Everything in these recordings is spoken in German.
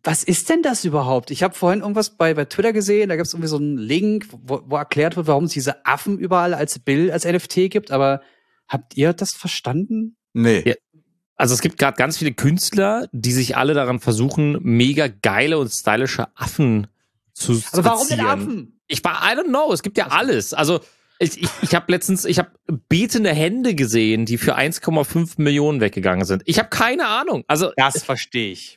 Was ist denn das überhaupt? Ich habe vorhin irgendwas bei Twitter gesehen, da gab es irgendwie so einen Link, wo erklärt wird, warum es diese Affen überall als Bild, als NFT gibt, aber habt ihr das verstanden? Nee. Ja. Also es gibt gerade ganz viele Künstler, die sich alle daran versuchen, mega geile und stylische Affen zu skizzieren. Aber warum denn Affen? I don't know, es gibt ja alles. Also ich habe letztens, betende Hände gesehen, die für 1,5 Millionen weggegangen sind. Ich habe keine Ahnung. Also das verstehe ich.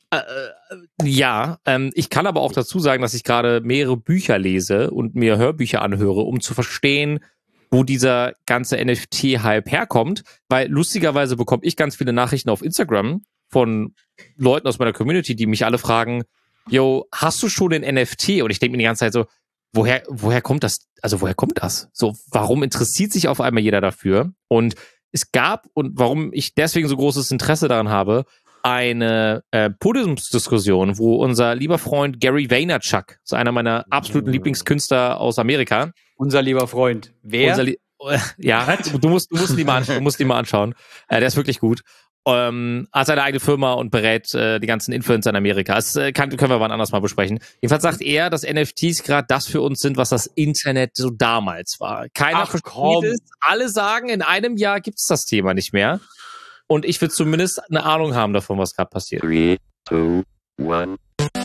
Ich kann aber auch dazu sagen, dass ich gerade mehrere Bücher lese und mir Hörbücher anhöre, um zu verstehen, wo dieser ganze NFT-Hype herkommt. Weil lustigerweise bekomme ich ganz viele Nachrichten auf Instagram von Leuten aus meiner Community, die mich alle fragen, yo, hast du schon den NFT? Und ich denke mir die ganze Zeit so, woher kommt das? Also woher kommt das? So, warum interessiert sich auf einmal jeder dafür? Und es gab, und warum ich deswegen so großes Interesse daran habe, eine Podiumsdiskussion, wo unser lieber Freund Gary Vaynerchuk, so einer meiner absoluten Lieblingskünstler aus Amerika. Unser lieber Freund. Wer? Du musst ihn mal anschauen. Der ist wirklich gut. Hat seine eigene Firma und berät die ganzen Influencer in Amerika. Das können wir wann anders mal besprechen. Jedenfalls sagt er, dass NFTs gerade das für uns sind, was das Internet so damals war. Keiner versteht es. Alle sagen, in einem Jahr gibt es das Thema nicht mehr. Und ich will zumindest eine Ahnung haben davon, was gerade passiert. 3, 2, 1.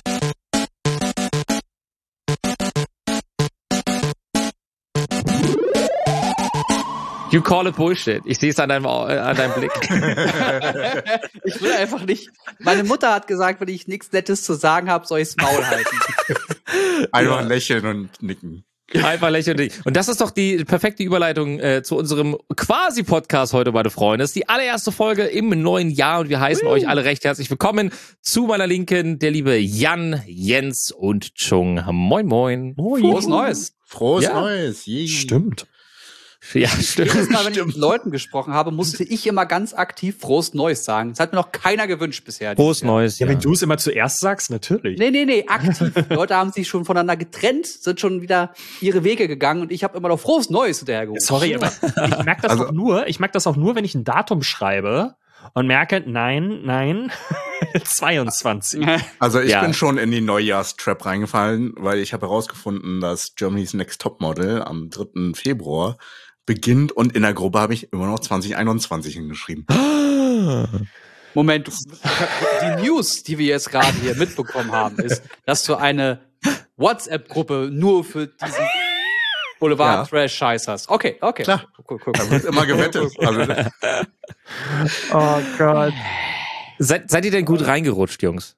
You call it Bullshit. Ich sehe es an deinem Blick. Ich will einfach nicht. Meine Mutter hat gesagt, wenn ich nichts Nettes zu sagen habe, soll ich's Maul halten. Einfach lächeln und nicken. Einfach lächeln. Und das ist doch die perfekte Überleitung zu unserem Quasi-Podcast heute, meine Freunde. Das ist die allererste Folge im neuen Jahr und wir heißen euch alle recht herzlich willkommen. Zu meiner Linken der liebe Jan, Jens und Chung. Moin, moin. Frohes Neues. Frohes Neues. Stimmt. Ja, stimmt. Jedes Mal, wenn ich mit Leuten gesprochen habe, musste ich immer ganz aktiv Frohes Neues sagen. Das hat mir noch keiner gewünscht bisher. Frohes Neues, ja. Wenn du es immer zuerst sagst, natürlich. Nee, aktiv. Leute haben sich schon voneinander getrennt, sind schon wieder ihre Wege gegangen und ich habe immer noch Frohes Neues hinterhergerufen. Sorry, aber ich merke das auch nur, wenn ich ein Datum schreibe und merke, nein, 22. Also ich bin schon in die Neujahrstrap reingefallen, weil ich habe herausgefunden, dass Germany's Next Topmodel am 3. Februar beginnt und in der Gruppe habe ich immer noch 2021 hingeschrieben. Moment, die News, die wir jetzt gerade hier mitbekommen haben, ist, dass du eine WhatsApp-Gruppe nur für diesen Boulevard-Trash-Scheiß hast. Okay. Klar. Cool. Da wird immer gewettet. Also, Oh Gott. Seid ihr denn gut reingerutscht, Jungs?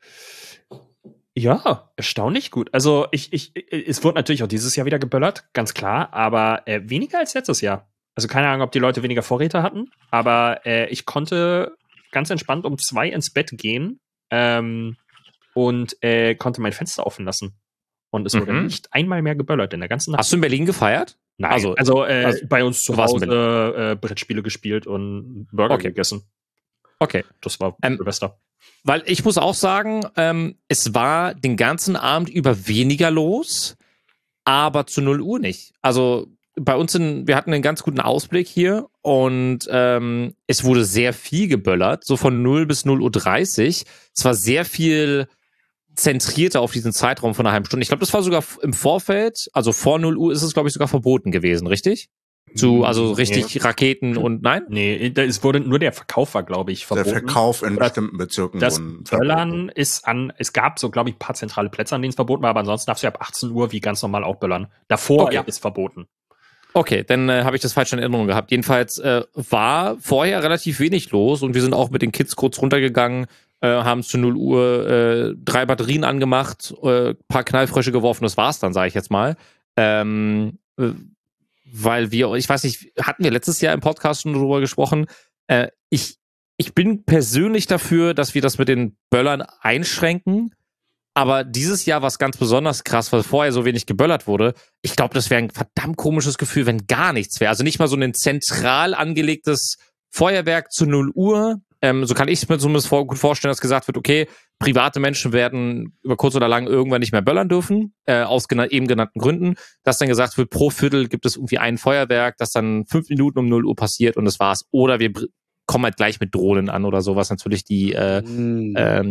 Ja, erstaunlich gut. Also es wurde natürlich auch dieses Jahr wieder geböllert, ganz klar, aber weniger als letztes Jahr. Also keine Ahnung, ob die Leute weniger Vorräte hatten, aber ich konnte ganz entspannt um 2 ins Bett gehen und konnte mein Fenster offen lassen. Und es wurde nicht einmal mehr geböllert in der ganzen Nacht. Hast du in Berlin gefeiert? Nein, also bei uns zu Hause Brettspiele gespielt und Burger gegessen. Okay. Das war Silvester. Weil ich muss auch sagen, es war den ganzen Abend über weniger los, aber zu 0 Uhr nicht. Also bei uns wir hatten einen ganz guten Ausblick hier und es wurde sehr viel geböllert, so von 0 bis 0:30 Uhr. Es war sehr viel zentrierter auf diesen Zeitraum von einer halben Stunde. Ich glaube, das war sogar im Vorfeld, also vor 0 Uhr ist es, glaube ich, sogar verboten gewesen, richtig? Also richtig Raketen und nein? Nee, es wurde nur der Verkauf war, glaube ich, verboten. Der Verkauf in bestimmten Bezirken. Das Böllern ist es gab so, glaube ich, ein paar zentrale Plätze, an denen es verboten war, aber ansonsten darfst du ab 18 Uhr wie ganz normal auch böllern. Davor ist verboten. Okay, dann habe ich das falsch in Erinnerung gehabt. Jedenfalls war vorher relativ wenig los und wir sind auch mit den Kids kurz runtergegangen, haben zu 0 Uhr 3 Batterien angemacht, paar Knallfrösche geworfen, das war's dann, sage ich jetzt mal. Weil ich weiß nicht, hatten wir letztes Jahr im Podcast schon drüber gesprochen, ich bin persönlich dafür, dass wir das mit den Böllern einschränken, aber dieses Jahr war es ganz besonders krass, weil vorher so wenig geböllert wurde. Ich glaube, das wäre ein verdammt komisches Gefühl, wenn gar nichts wäre. Also nicht mal so ein zentral angelegtes Feuerwerk zu 0 Uhr. So kann ich es mir zumindest gut vorstellen, dass gesagt wird, okay, private Menschen werden über kurz oder lang irgendwann nicht mehr böllern dürfen, aus eben genannten Gründen. Dass dann gesagt wird, pro Viertel gibt es irgendwie ein Feuerwerk, das dann 5 Minuten um 0 Uhr passiert und das war's. Oder wir kommen halt gleich mit Drohnen an oder so, was natürlich die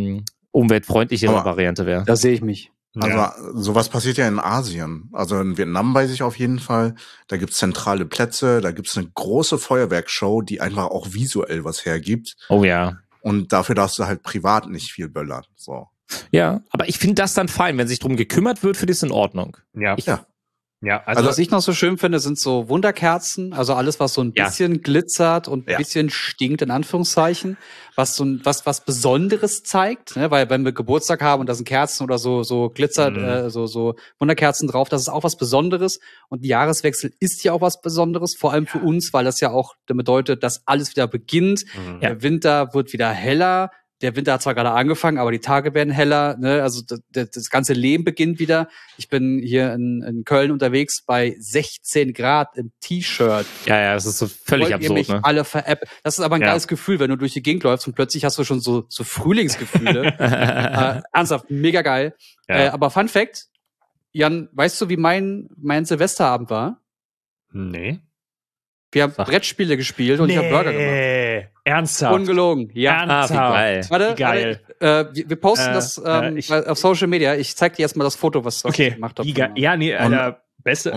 umweltfreundlichere Aber- Variante wäre. Da sehe ich mich. Also sowas passiert ja in Asien. Also in Vietnam weiß ich auf jeden Fall, da gibt's zentrale Plätze, da gibt's eine große Feuerwerksshow, die einfach auch visuell was hergibt. Oh ja. Und dafür darfst du halt privat nicht viel böllern. So. Ja, aber ich finde das dann fein. Wenn sich drum gekümmert wird, finde ich es in Ordnung. Ja. Ja. Ja, Also was ich noch so schön finde, sind so Wunderkerzen, also alles, was so ein Ja. bisschen glitzert und ein Ja. bisschen stinkt, in Anführungszeichen, was so was Besonderes zeigt, ne? Weil wenn wir Geburtstag haben und da sind Kerzen oder so glitzert, so Wunderkerzen drauf, das ist auch was Besonderes und Jahreswechsel ist ja auch was Besonderes, vor allem für uns, weil das ja auch bedeutet, dass alles wieder beginnt, der Winter wird wieder heller. Der Winter hat zwar gerade angefangen, aber die Tage werden heller, ne? Also das ganze Leben beginnt wieder. Ich bin hier in Köln unterwegs bei 16 Grad im T-Shirt. Ja, das ist so völlig Wollt ihr absurd, mich ne? alle veräppeln? Das ist aber ein Ja. geiles Gefühl, wenn du durch die Gegend läufst und plötzlich hast du schon so Frühlingsgefühle. Ernsthaft, mega geil. Ja. Aber Fun Fact, Jan, weißt du, wie mein Silvesterabend war? Nee. Wir haben Sag. Brettspiele gespielt und ich habe Burger gemacht. Ernsthaft. Ungelogen, ja. wie geil. Warte, Wie geil. wir posten das ich- auf Social Media. Ich zeig dir erstmal das Foto, was Okay. ich gemacht habe. Wie geil. Ja, nee, Alter. Beste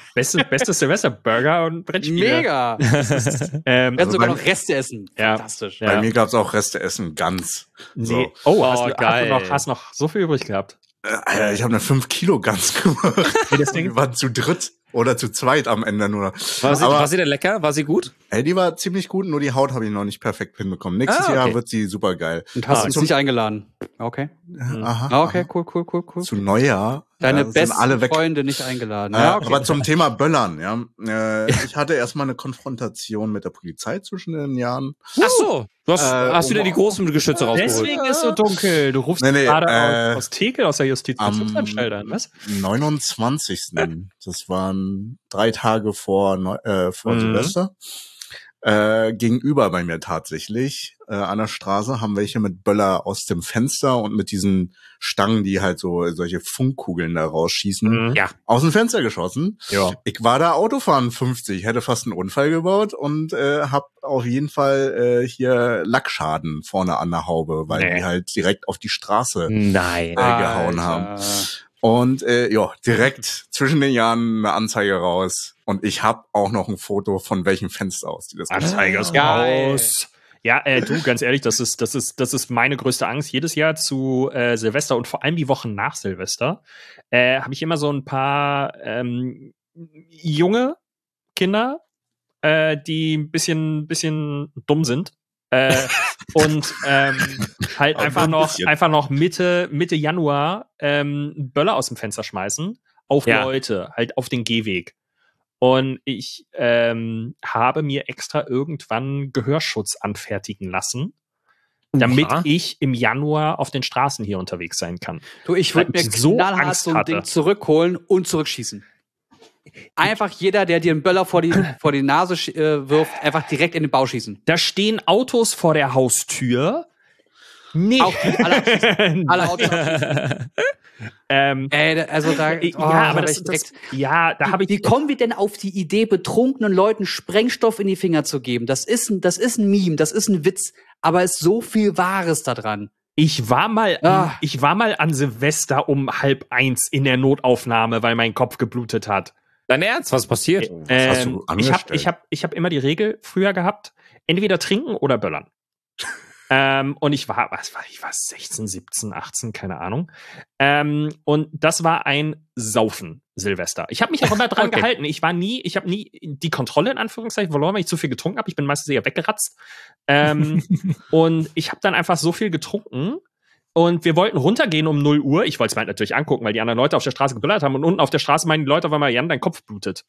Silvester-Burger und Brettspiele. Mega. Wir werden Also sogar bei- noch Reste essen. Ja. Fantastisch. Ja. Bei mir gab's auch Reste essen, ganz. Nee. So. Oh, Oh, geil. hast noch so viel übrig gehabt. Alter, ich habe eine 5 Kilo Gans gemacht. Nee, das Ding- Wir waren zu dritt oder zu zweit am Ende nur. War sie denn lecker? War sie gut? Ey, die war ziemlich gut, nur die Haut habe ich noch nicht perfekt hinbekommen. Nächstes Ah, okay. Jahr wird sie super geil. Und hast Ah, uns zum- nicht eingeladen. Okay. Aha. Ah, okay, aha. cool. Zu Neujahr. Deine sind besten alle weg. Freunde nicht eingeladen. Aber zum Thema Böllern, ja. Ich hatte erstmal eine Konfrontation mit der Polizei zwischen den Jahren. Ach so. Hast du dir die großen Geschütze rausgeholt? Deswegen ist so dunkel. Du rufst Nee, gerade aus Tegel, aus der Justizvollzugsanstalt an, was? 29. Das waren 3 Tage vor Silvester. Gegenüber bei mir tatsächlich an der Straße haben welche mit Böller aus dem Fenster und mit diesen Stangen, die halt so solche Funkkugeln da rausschießen, Ja. aus dem Fenster geschossen. Ja. Ich war da Autofahren 50, hätte fast einen Unfall gebaut und hab auf jeden Fall hier Lackschaden vorne an der Haube, weil die halt direkt auf die Straße Nein. gehauen haben. Und direkt zwischen den Jahren eine Anzeige raus. Und ich habe auch noch ein Foto von welchem Fenster aus, die das Anzeige ist Geil. raus. Ja, du, ganz ehrlich, das ist meine größte Angst. Jedes Jahr zu Silvester und vor allem die Wochen nach Silvester habe ich immer so ein paar junge Kinder, die ein bisschen dumm sind. Und halt Aber einfach nur ein noch bisschen. Mitte Januar Böller aus dem Fenster schmeißen auf Ja. Leute, halt auf den Gehweg. Und ich habe mir extra irgendwann Gehörschutz anfertigen lassen, damit Oha. ich im Januar auf den Straßen hier unterwegs sein kann. Du, ich würde Weil mir ich so knallhart Angst so ein hatte. Ding zurückholen und zurückschießen. Einfach jeder, der dir einen Böller vor die Nase wirft, einfach direkt in den Bauch schießen. Da stehen Autos vor der Haustür. Nee. Auch die alle Autos abschießen. Also da, aber da habe ich. Wie kommen wir denn auf die Idee, betrunkenen Leuten Sprengstoff in die Finger zu geben? Das ist ein Meme, das ist ein Witz, aber ist so viel Wahres da dran. Ich war mal an Silvester um 12:30 in der Notaufnahme, weil mein Kopf geblutet hat. Dein Ernst? Was passiert? Was hast du angestellt? Ich hab immer die Regel früher gehabt, entweder trinken oder böllern. Und ich war 16, 17, 18, keine Ahnung. Und das war ein Saufen Silvester. Ich habe mich auch immer dran gehalten. Ich habe nie die Kontrolle in Anführungszeichen verloren, weil ich zu viel getrunken habe. Ich bin meistens eher weggeratzt. Und ich habe dann einfach so viel getrunken. Und wir wollten runtergehen um 0 Uhr. Ich wollte es mir halt natürlich angucken, weil die anderen Leute auf der Straße geböllert haben. Und unten auf der Straße meinen die Leute auf einmal, Jan, dein Kopf blutet.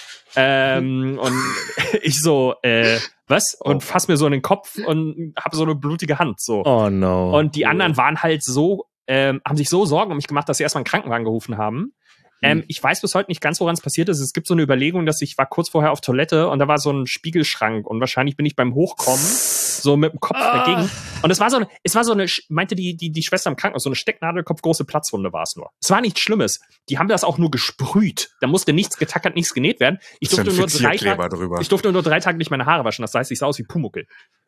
Und ich so, was? Und fass mir so in den Kopf und habe so eine blutige Hand. So. Oh no. Und die anderen waren halt so, haben sich so Sorgen um mich gemacht, dass sie erstmal einen Krankenwagen gerufen haben. Ich weiß bis heute nicht ganz, woran es passiert ist. Es gibt so eine Überlegung, dass ich war kurz vorher auf Toilette und da war so ein Spiegelschrank und wahrscheinlich bin ich beim Hochkommen so mit dem Kopf dagegen. Und es war so eine, meinte die Schwester im Krankenhaus, so eine Stecknadelkopfgroße Platzwunde war es nur. Es war nichts Schlimmes. Die haben das auch nur gesprüht. Da musste nichts getackert, nichts genäht werden. Ich durfte nur 3 Tage nicht meine Haare waschen. Das heißt, ich sah aus wie Pumuckl.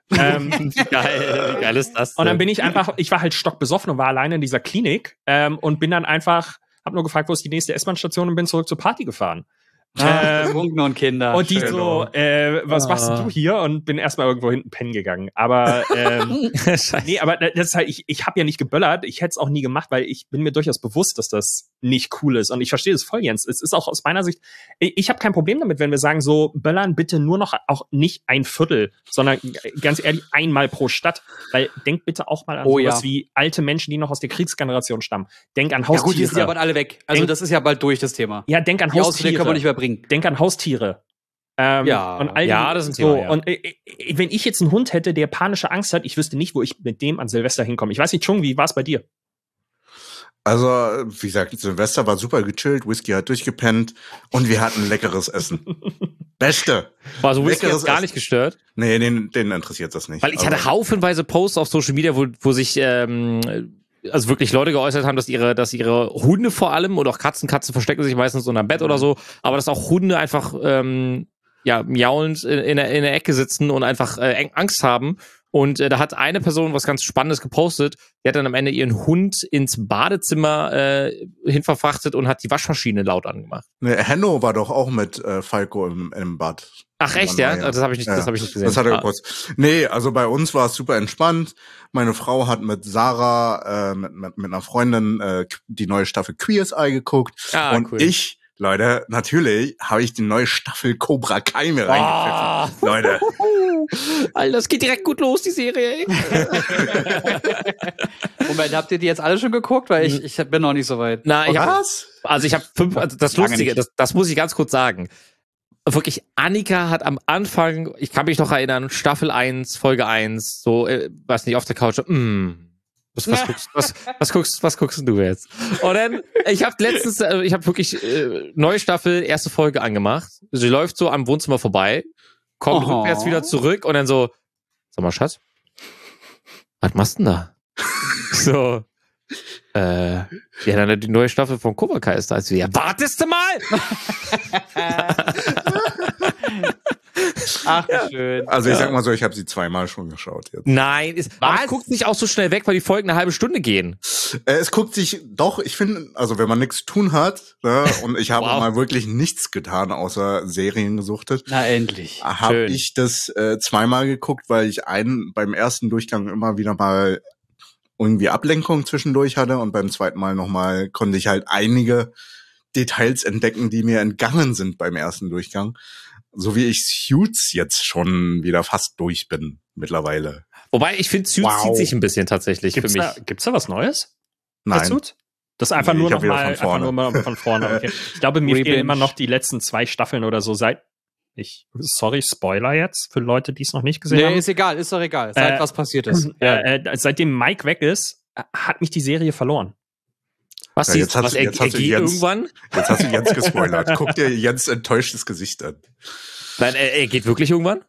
Wie geil ist das denn? Und dann bin ich war halt stockbesoffen und war alleine in dieser Klinik und bin dann einfach, hab nur gefragt, wo ist die nächste S-Bahn-Station und bin zurück zur Party gefahren. Betrunken und Kinder. Und die Schön. so, was machst du hier? Und bin erstmal irgendwo hinten pennen gegangen. Aber nee, aber das ist halt, ich habe ja nicht geböllert, ich hätte es auch nie gemacht, weil ich bin mir durchaus bewusst, dass das nicht cool ist. Und ich verstehe das voll, Jens. Es ist auch aus meiner Sicht, ich habe kein Problem damit, wenn wir sagen, so, böllern bitte nur noch auch nicht ein Viertel, sondern ganz ehrlich einmal pro Stadt. Weil denk bitte auch mal an sowas wie alte Menschen, die noch aus der Kriegsgeneration stammen. Denk an Haustiere. Ja gut, die sind ja bald alle weg. Also das ist ja bald durch, das Thema. Ja, denk an Die Ausrede Haustiere. können wir nicht mehr bringen. Denk an Haustiere. Ja. Und all Ja, das ist ein so. Thema, ja. Und wenn ich jetzt einen Hund hätte, der panische Angst hat, ich wüsste nicht, wo ich mit dem an Silvester hinkomme. Ich weiß nicht, Chung, wie war es bei dir? Also, wie gesagt, Silvester war super gechillt, Whisky hat durchgepennt und wir hatten leckeres Essen. Beste. War so Whisky Leckeres jetzt gar Essen. nicht gestört? Nee, den interessiert das nicht. Weil ich hatte haufenweise Posts auf Social Media, wo sich also wirklich Leute geäußert haben, dass ihre Hunde vor allem oder auch Katzen verstecken sich meistens unterm Bett oder so, aber dass auch Hunde einfach miaulend in der Ecke sitzen und einfach Angst haben. Und da hat eine Person was ganz Spannendes gepostet. Die hat dann am Ende ihren Hund ins Badezimmer hinverfrachtet und hat die Waschmaschine laut angemacht. Nee, Henno war doch auch mit Falco im Bad. Ach echt, ja? Das habe ich nicht gesehen. Das hat er gepostet. Nee, also bei uns war es super entspannt. Meine Frau hat mit Sarah, mit einer Freundin, die neue Staffel Queer's Eye geguckt. Und cool. ich, Leute, natürlich habe ich die neue Staffel Cobra Kai mir reingepfiffen. Leute. Alter, das geht direkt gut los, die Serie, ey. Moment, habt ihr die jetzt alle schon geguckt? Weil ich bin noch nicht so weit. Na, ich habe Was? 5, also das Lange Lustige, nicht. das muss ich ganz kurz sagen. Wirklich, Annika hat am Anfang, ich kann mich noch erinnern, Staffel 1, Folge 1, so, weiß nicht, auf der Couch, was guckst du jetzt? Und dann, ich habe wirklich neue Staffel, erste Folge angemacht. Sie läuft so am Wohnzimmer vorbei, kommt rückwärts wieder zurück und dann so, sag mal, Schatz, was machst du denn da? So, ja, dann die neue Staffel von Cobra Kai ist da. Also, ja, wartest du mal! Ach, wie schön. Also ich sag mal so, ich habe sie zweimal schon geschaut jetzt. Nein, aber es guckt nicht auch so schnell weg, weil die Folgen eine halbe Stunde gehen. Es guckt sich doch, ich finde, also wenn man nichts zu tun hat, ne, und ich habe Wow. mal wirklich nichts getan, außer Serien gesuchtet, Na, endlich. habe Schön. ich das zweimal geguckt, weil ich beim ersten Durchgang immer wieder mal irgendwie Ablenkung zwischendurch hatte und beim zweiten Mal nochmal konnte ich halt einige Details entdecken, die mir entgangen sind beim ersten Durchgang. So wie ich Suits jetzt schon wieder fast durch bin mittlerweile. Wobei, ich finde, Suits zieht sich ein bisschen tatsächlich für mich. Gibt's da was Neues? Nein. Dazu? Das ist einfach Nee, nur ich noch hab wieder mal, von einfach vorne. nur mal von vorne. Okay. Ich glaube, mir Revenge. fehlen immer noch die letzten 2 Staffeln oder so. Sorry, Spoiler jetzt für Leute, die es noch nicht gesehen Nee, haben. ist egal, ist doch egal. Seit was passiert ist. Seitdem Mike weg ist, hat mich die Serie verloren. Was Ja, siehst jetzt du, hast was du- jetzt hast du geht Jens- irgendwann? Jetzt hast du Jens gespoilert. Guck dir Jens enttäuschtes Gesicht an. Nein, er geht wirklich irgendwann?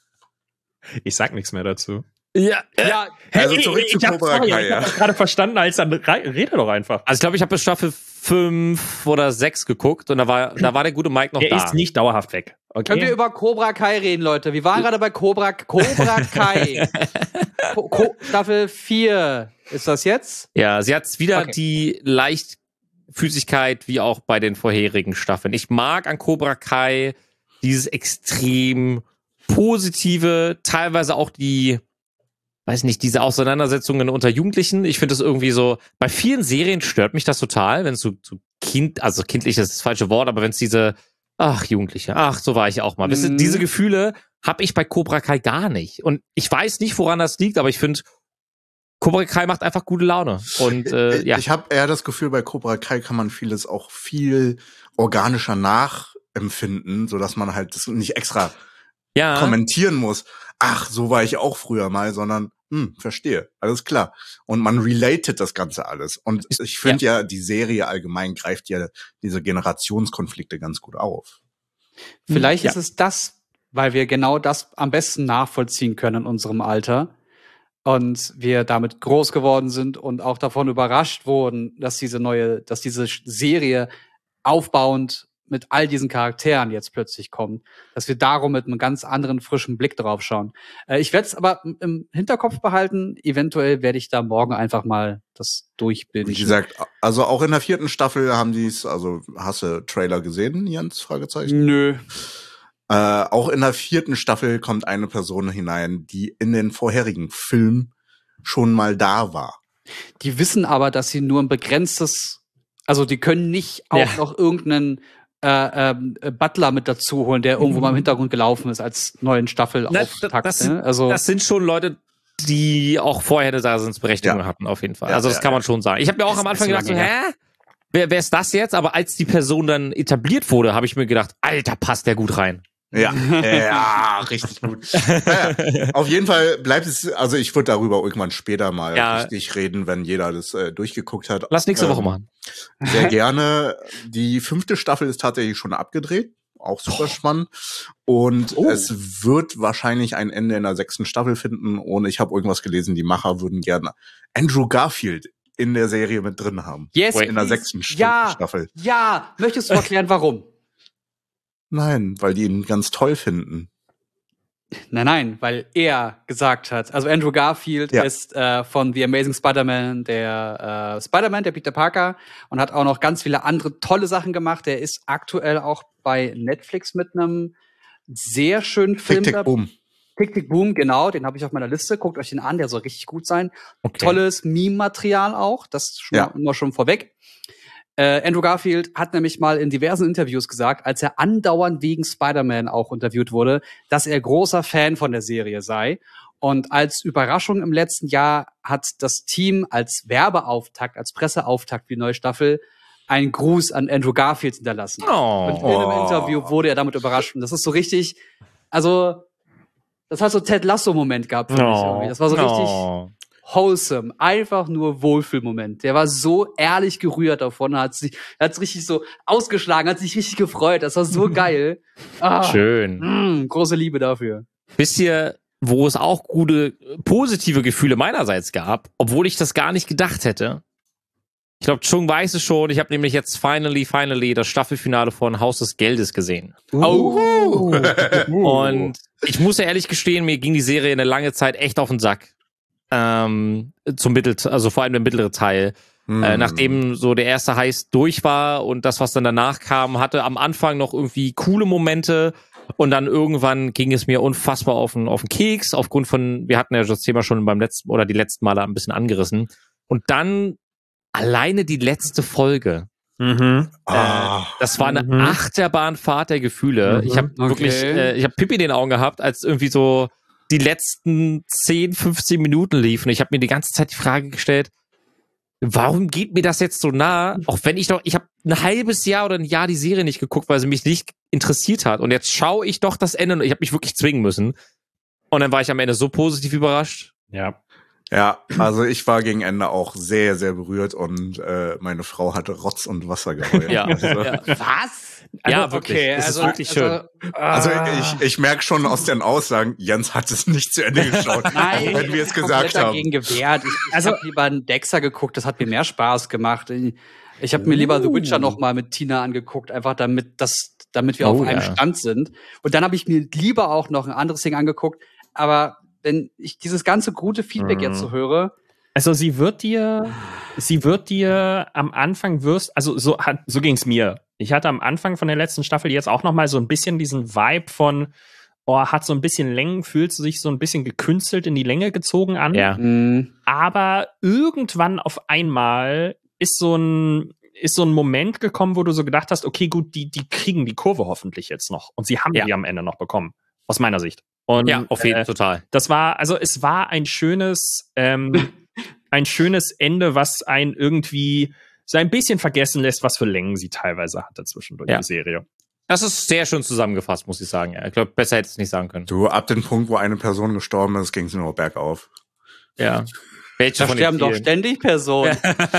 Ich sag nichts mehr dazu. Ja. Ja, Also zurück zu Cobra Kai, Ich ja. hab das gerade verstanden, als dann rede doch einfach. Also ich glaube, ich habe bis Staffel 5 oder 6 geguckt und da war der gute Mike noch Er da. ist nicht dauerhaft weg. Okay? können wir über Cobra Kai reden, Leute? Wir waren gerade bei Cobra Kai. Staffel 4. Ist das jetzt? Ja, sie hat wieder Okay. die Leichtfüßigkeit wie auch bei den vorherigen Staffeln. Ich mag an Cobra Kai dieses extrem positive, teilweise auch diese Auseinandersetzungen unter Jugendlichen. Ich finde das irgendwie so, bei vielen Serien stört mich das total, wenn es so kindlich ist das falsche Wort, aber wenn es Jugendliche, so war ich auch mal. Mhm. Diese Gefühle habe ich bei Cobra Kai gar nicht. Und ich weiß nicht, woran das liegt, aber ich finde, Cobra Kai macht einfach gute Laune. Und ja. Ich habe eher das Gefühl, bei Cobra Kai kann man vieles auch viel organischer nachempfinden, so dass man halt das nicht extra Ja. kommentieren muss. Ach, so war ich auch früher mal, sondern verstehe, alles klar. Und man relatet das Ganze alles. Und ich finde ja, die Serie allgemein greift ja diese Generationskonflikte ganz gut auf. Vielleicht Ja. ist es das, weil wir genau das am besten nachvollziehen können in unserem Alter und wir damit groß geworden sind und auch davon überrascht wurden, dass diese Serie aufbauend mit all diesen Charakteren jetzt plötzlich kommt, dass wir darum mit einem ganz anderen, frischen Blick drauf schauen. Ich werde es aber im Hinterkopf behalten. Eventuell werde ich da morgen einfach mal das durchbilden. Wie gesagt, also auch in der 4. Staffel haben die es, also hast du Trailer gesehen, Jens? Fragezeichen? Nö. Auch in der 4. Staffel kommt eine Person hinein, die in den vorherigen Filmen schon mal da war. Die wissen aber, dass sie nur ein begrenztes, also die können nicht auch noch irgendeinen Butler mit dazu holen, der irgendwo mal im Hintergrund gelaufen ist als neuen Staffelauftakt. Das sind schon Leute, die auch vorher eine Daseinsberechtigung hatten, auf jeden Fall. Also das kann man schon sagen. Ich habe mir auch am Anfang gedacht, wer ist das jetzt? Aber als die Person dann etabliert wurde, habe ich mir gedacht, Alter, passt der gut rein. Ja, richtig gut. Naja, auf jeden Fall bleibt es, also ich würde darüber irgendwann später mal richtig reden, wenn jeder das durchgeguckt hat. Lass nächste Woche machen. Sehr gerne. Die 5. Staffel ist tatsächlich schon abgedreht. Auch super spannend. Und es wird wahrscheinlich ein Ende in der 6. Staffel finden. Und ich habe irgendwas gelesen, die Macher würden gerne Andrew Garfield in der Serie mit drin haben. Yes, in der 6. Staffel. Ja, möchtest du erklären, warum? Nein, weil die ihn ganz toll finden. Nein, weil er gesagt hat, also Andrew Garfield ist von The Amazing Spider-Man der Spider-Man, der Peter Parker, und hat auch noch ganz viele andere tolle Sachen gemacht. Der ist aktuell auch bei Netflix mit einem sehr schönen Film. Tick, Tick, Boom. Tick, Tick, Boom, genau, den habe ich auf meiner Liste. Guckt euch den an, der soll richtig gut sein. Okay. Tolles Meme-Material auch, das immer schon vorweg. Andrew Garfield hat nämlich mal in diversen Interviews gesagt, als er andauernd wegen Spider-Man auch interviewt wurde, dass er großer Fan von der Serie sei. Und als Überraschung im letzten Jahr hat das Team als Werbeauftakt, als Presseauftakt für die neue Staffel einen Gruß an Andrew Garfield hinterlassen. Und in einem Interview wurde er damit überrascht. Und das ist so richtig, also das hat so Ted Lasso-Moment gehabt für mich irgendwie. Das war so richtig wholesome, einfach nur Wohlfühlmoment. Der war so ehrlich gerührt davon, hat sich richtig so ausgeschlagen, hat sich richtig gefreut. Das war so geil. Schön. Große Liebe dafür. Wisst ihr, wo es auch gute, positive Gefühle meinerseits gab, obwohl ich das gar nicht gedacht hätte? Ich glaube, Chung weiß es schon. Ich habe nämlich jetzt finally das Staffelfinale von Haus des Geldes gesehen. Und ich muss ja ehrlich gestehen, mir ging die Serie eine lange Zeit echt auf den Sack. Also vor allem der mittlere Teil. Nachdem so der erste Heiß durch war und das, was dann danach kam, hatte am Anfang noch irgendwie coole Momente und dann irgendwann ging es mir unfassbar auf den Keks, aufgrund von, wir hatten ja das Thema schon die letzten Male ein bisschen angerissen. Und dann alleine die letzte Folge. Das war eine Achterbahnfahrt der Gefühle. Ich habe wirklich, ich habe Pipi in den Augen gehabt, als irgendwie so die letzten 10, 15 Minuten liefen. Ich habe mir die ganze Zeit die Frage gestellt, warum geht mir das jetzt so nah? Auch wenn ich habe ein halbes Jahr oder ein Jahr die Serie nicht geguckt, weil sie mich nicht interessiert hat. Und jetzt schaue ich doch das Ende und ich habe mich wirklich zwingen müssen. Und dann war ich am Ende so positiv überrascht. Ja, also ich war gegen Ende auch sehr, sehr berührt und meine Frau hatte Rotz und Wasser geheult. Was? Ja, wirklich. Okay, das ist wirklich schön. Also ich merke schon aus den Aussagen, Jens hat es nicht zu Ende geschaut, Nein, wenn wir es gesagt haben. Dagegen gewehrt. Ich habe lieber einen Dexter geguckt, das hat mir mehr Spaß gemacht. Ich habe mir lieber The Witcher noch mal mit Tina angeguckt, einfach damit wir auf einem Stand sind. Und dann habe ich mir lieber auch noch ein anderes Ding angeguckt. Aber wenn ich dieses ganze gute Feedback jetzt so höre. Also sie wird dir am Anfang so ging's mir. Ich hatte am Anfang von der letzten Staffel jetzt auch noch mal so ein bisschen diesen Vibe von, hat so ein bisschen Längen, fühlt sich so ein bisschen gekünstelt in die Länge gezogen an. Ja. Aber irgendwann auf einmal ist so ein Moment gekommen, wo du so gedacht hast, okay, gut, die kriegen die Kurve hoffentlich jetzt noch. Und sie haben die am Ende noch bekommen. Aus meiner Sicht. Und, auf jeden Fall total. Es war ein schönes Ende, was einen irgendwie so ein bisschen vergessen lässt, was für Längen sie teilweise hatte zwischendurch die Serie. Das ist sehr schön zusammengefasst, muss ich sagen. Ja. Ich glaube, besser hätte ich es nicht sagen können. Du, ab dem Punkt, wo eine Person gestorben ist, ging es nur bergauf. Ja. Welche da sterben doch ständig Personen.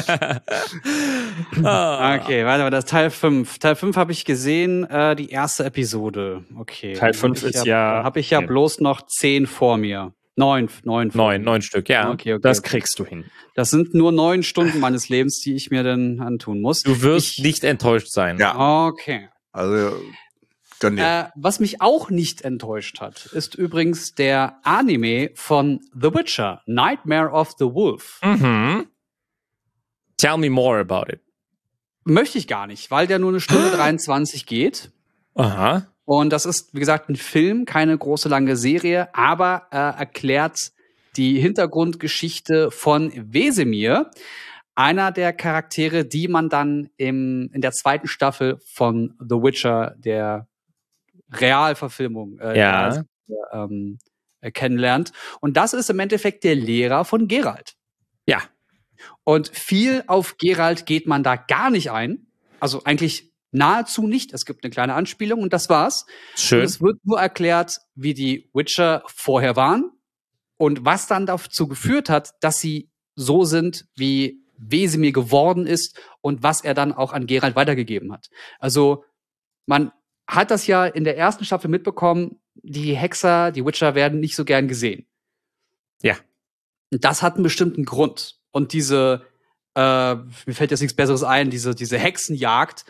Okay, warte mal, das ist Teil 5. Teil 5 habe ich gesehen, die erste Episode. Okay. Teil 5 ist ja... Habe ich ja bloß noch 10 vor mir. 9 Stück, ja. Okay. Das kriegst du hin. Das sind nur 9 Stunden meines Lebens, die ich mir dann antun muss. Du wirst nicht enttäuscht sein. Ja. Okay. Also, gönn dir. Was mich auch nicht enttäuscht hat, ist übrigens der Anime von The Witcher, Nightmare of the Wolf. Mhm. Tell me more about it. Möchte ich gar nicht, weil der nur 1:23 geht. Aha. Und das ist, wie gesagt, ein Film, keine große lange Serie, aber erklärt die Hintergrundgeschichte von Wesemir, einer der Charaktere, die man dann in der zweiten Staffel von The Witcher, der Realverfilmung, kennenlernt. Und das ist im Endeffekt der Lehrer von Geralt. Ja. Und viel auf Geralt geht man da gar nicht ein. Also eigentlich nahezu nicht. Es gibt eine kleine Anspielung und das war's. Schön. Und es wird nur erklärt, wie die Witcher vorher waren und was dann dazu geführt hat, dass sie so sind, wie Wesemir geworden ist und was er dann auch an Geralt weitergegeben hat. Also man hat das ja in der ersten Staffel mitbekommen, die Hexer, die Witcher werden nicht so gern gesehen. Ja. Und das hat einen bestimmten Grund. Und mir fällt jetzt nichts Besseres ein, diese Hexenjagd,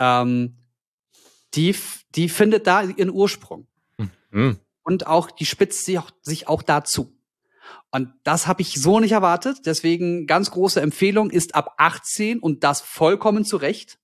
die findet da ihren Ursprung. Mhm. Und auch, die spitzt sich auch dazu. Und das habe ich so nicht erwartet. Deswegen ganz große Empfehlung, ist ab 18 und das vollkommen zu Recht.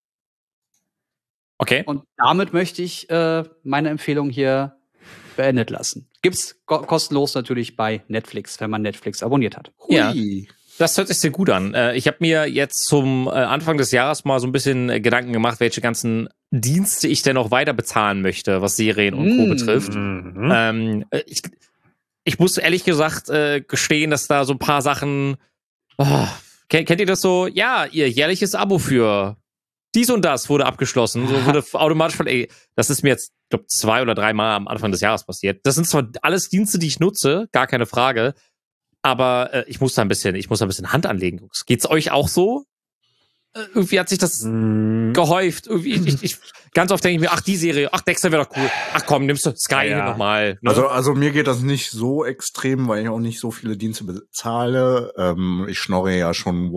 Okay. Und damit möchte ich meine Empfehlung hier beendet lassen. Gibt's kostenlos natürlich bei Netflix, wenn man Netflix abonniert hat. Ja. Das hört sich sehr gut an. Ich habe mir jetzt zum Anfang des Jahres mal so ein bisschen Gedanken gemacht, welche ganzen Dienste ich denn noch weiter bezahlen möchte, was Serien und Co. betrifft. Mhm. Ich muss ehrlich gesagt gestehen, dass da so ein paar Sachen... kennt ihr das so? Ja, ihr jährliches Abo für dies und das wurde abgeschlossen. So wurde automatisch das ist mir jetzt, ich glaube, 2 oder 3 Mal am Anfang des Jahres passiert. Das sind zwar alles Dienste, die ich nutze, gar keine Frage, aber ich muss da ein bisschen Hand anlegen. Geht's euch auch so? Irgendwie hat sich das gehäuft. Irgendwie, ich ganz oft denke ich mir, ach, die Serie, ach, Dexter wäre doch cool. Ach komm, nimmst du Sky nochmal. Ne? Also mir geht das nicht so extrem, weil ich auch nicht so viele Dienste bezahle. Ich schnorre ja schon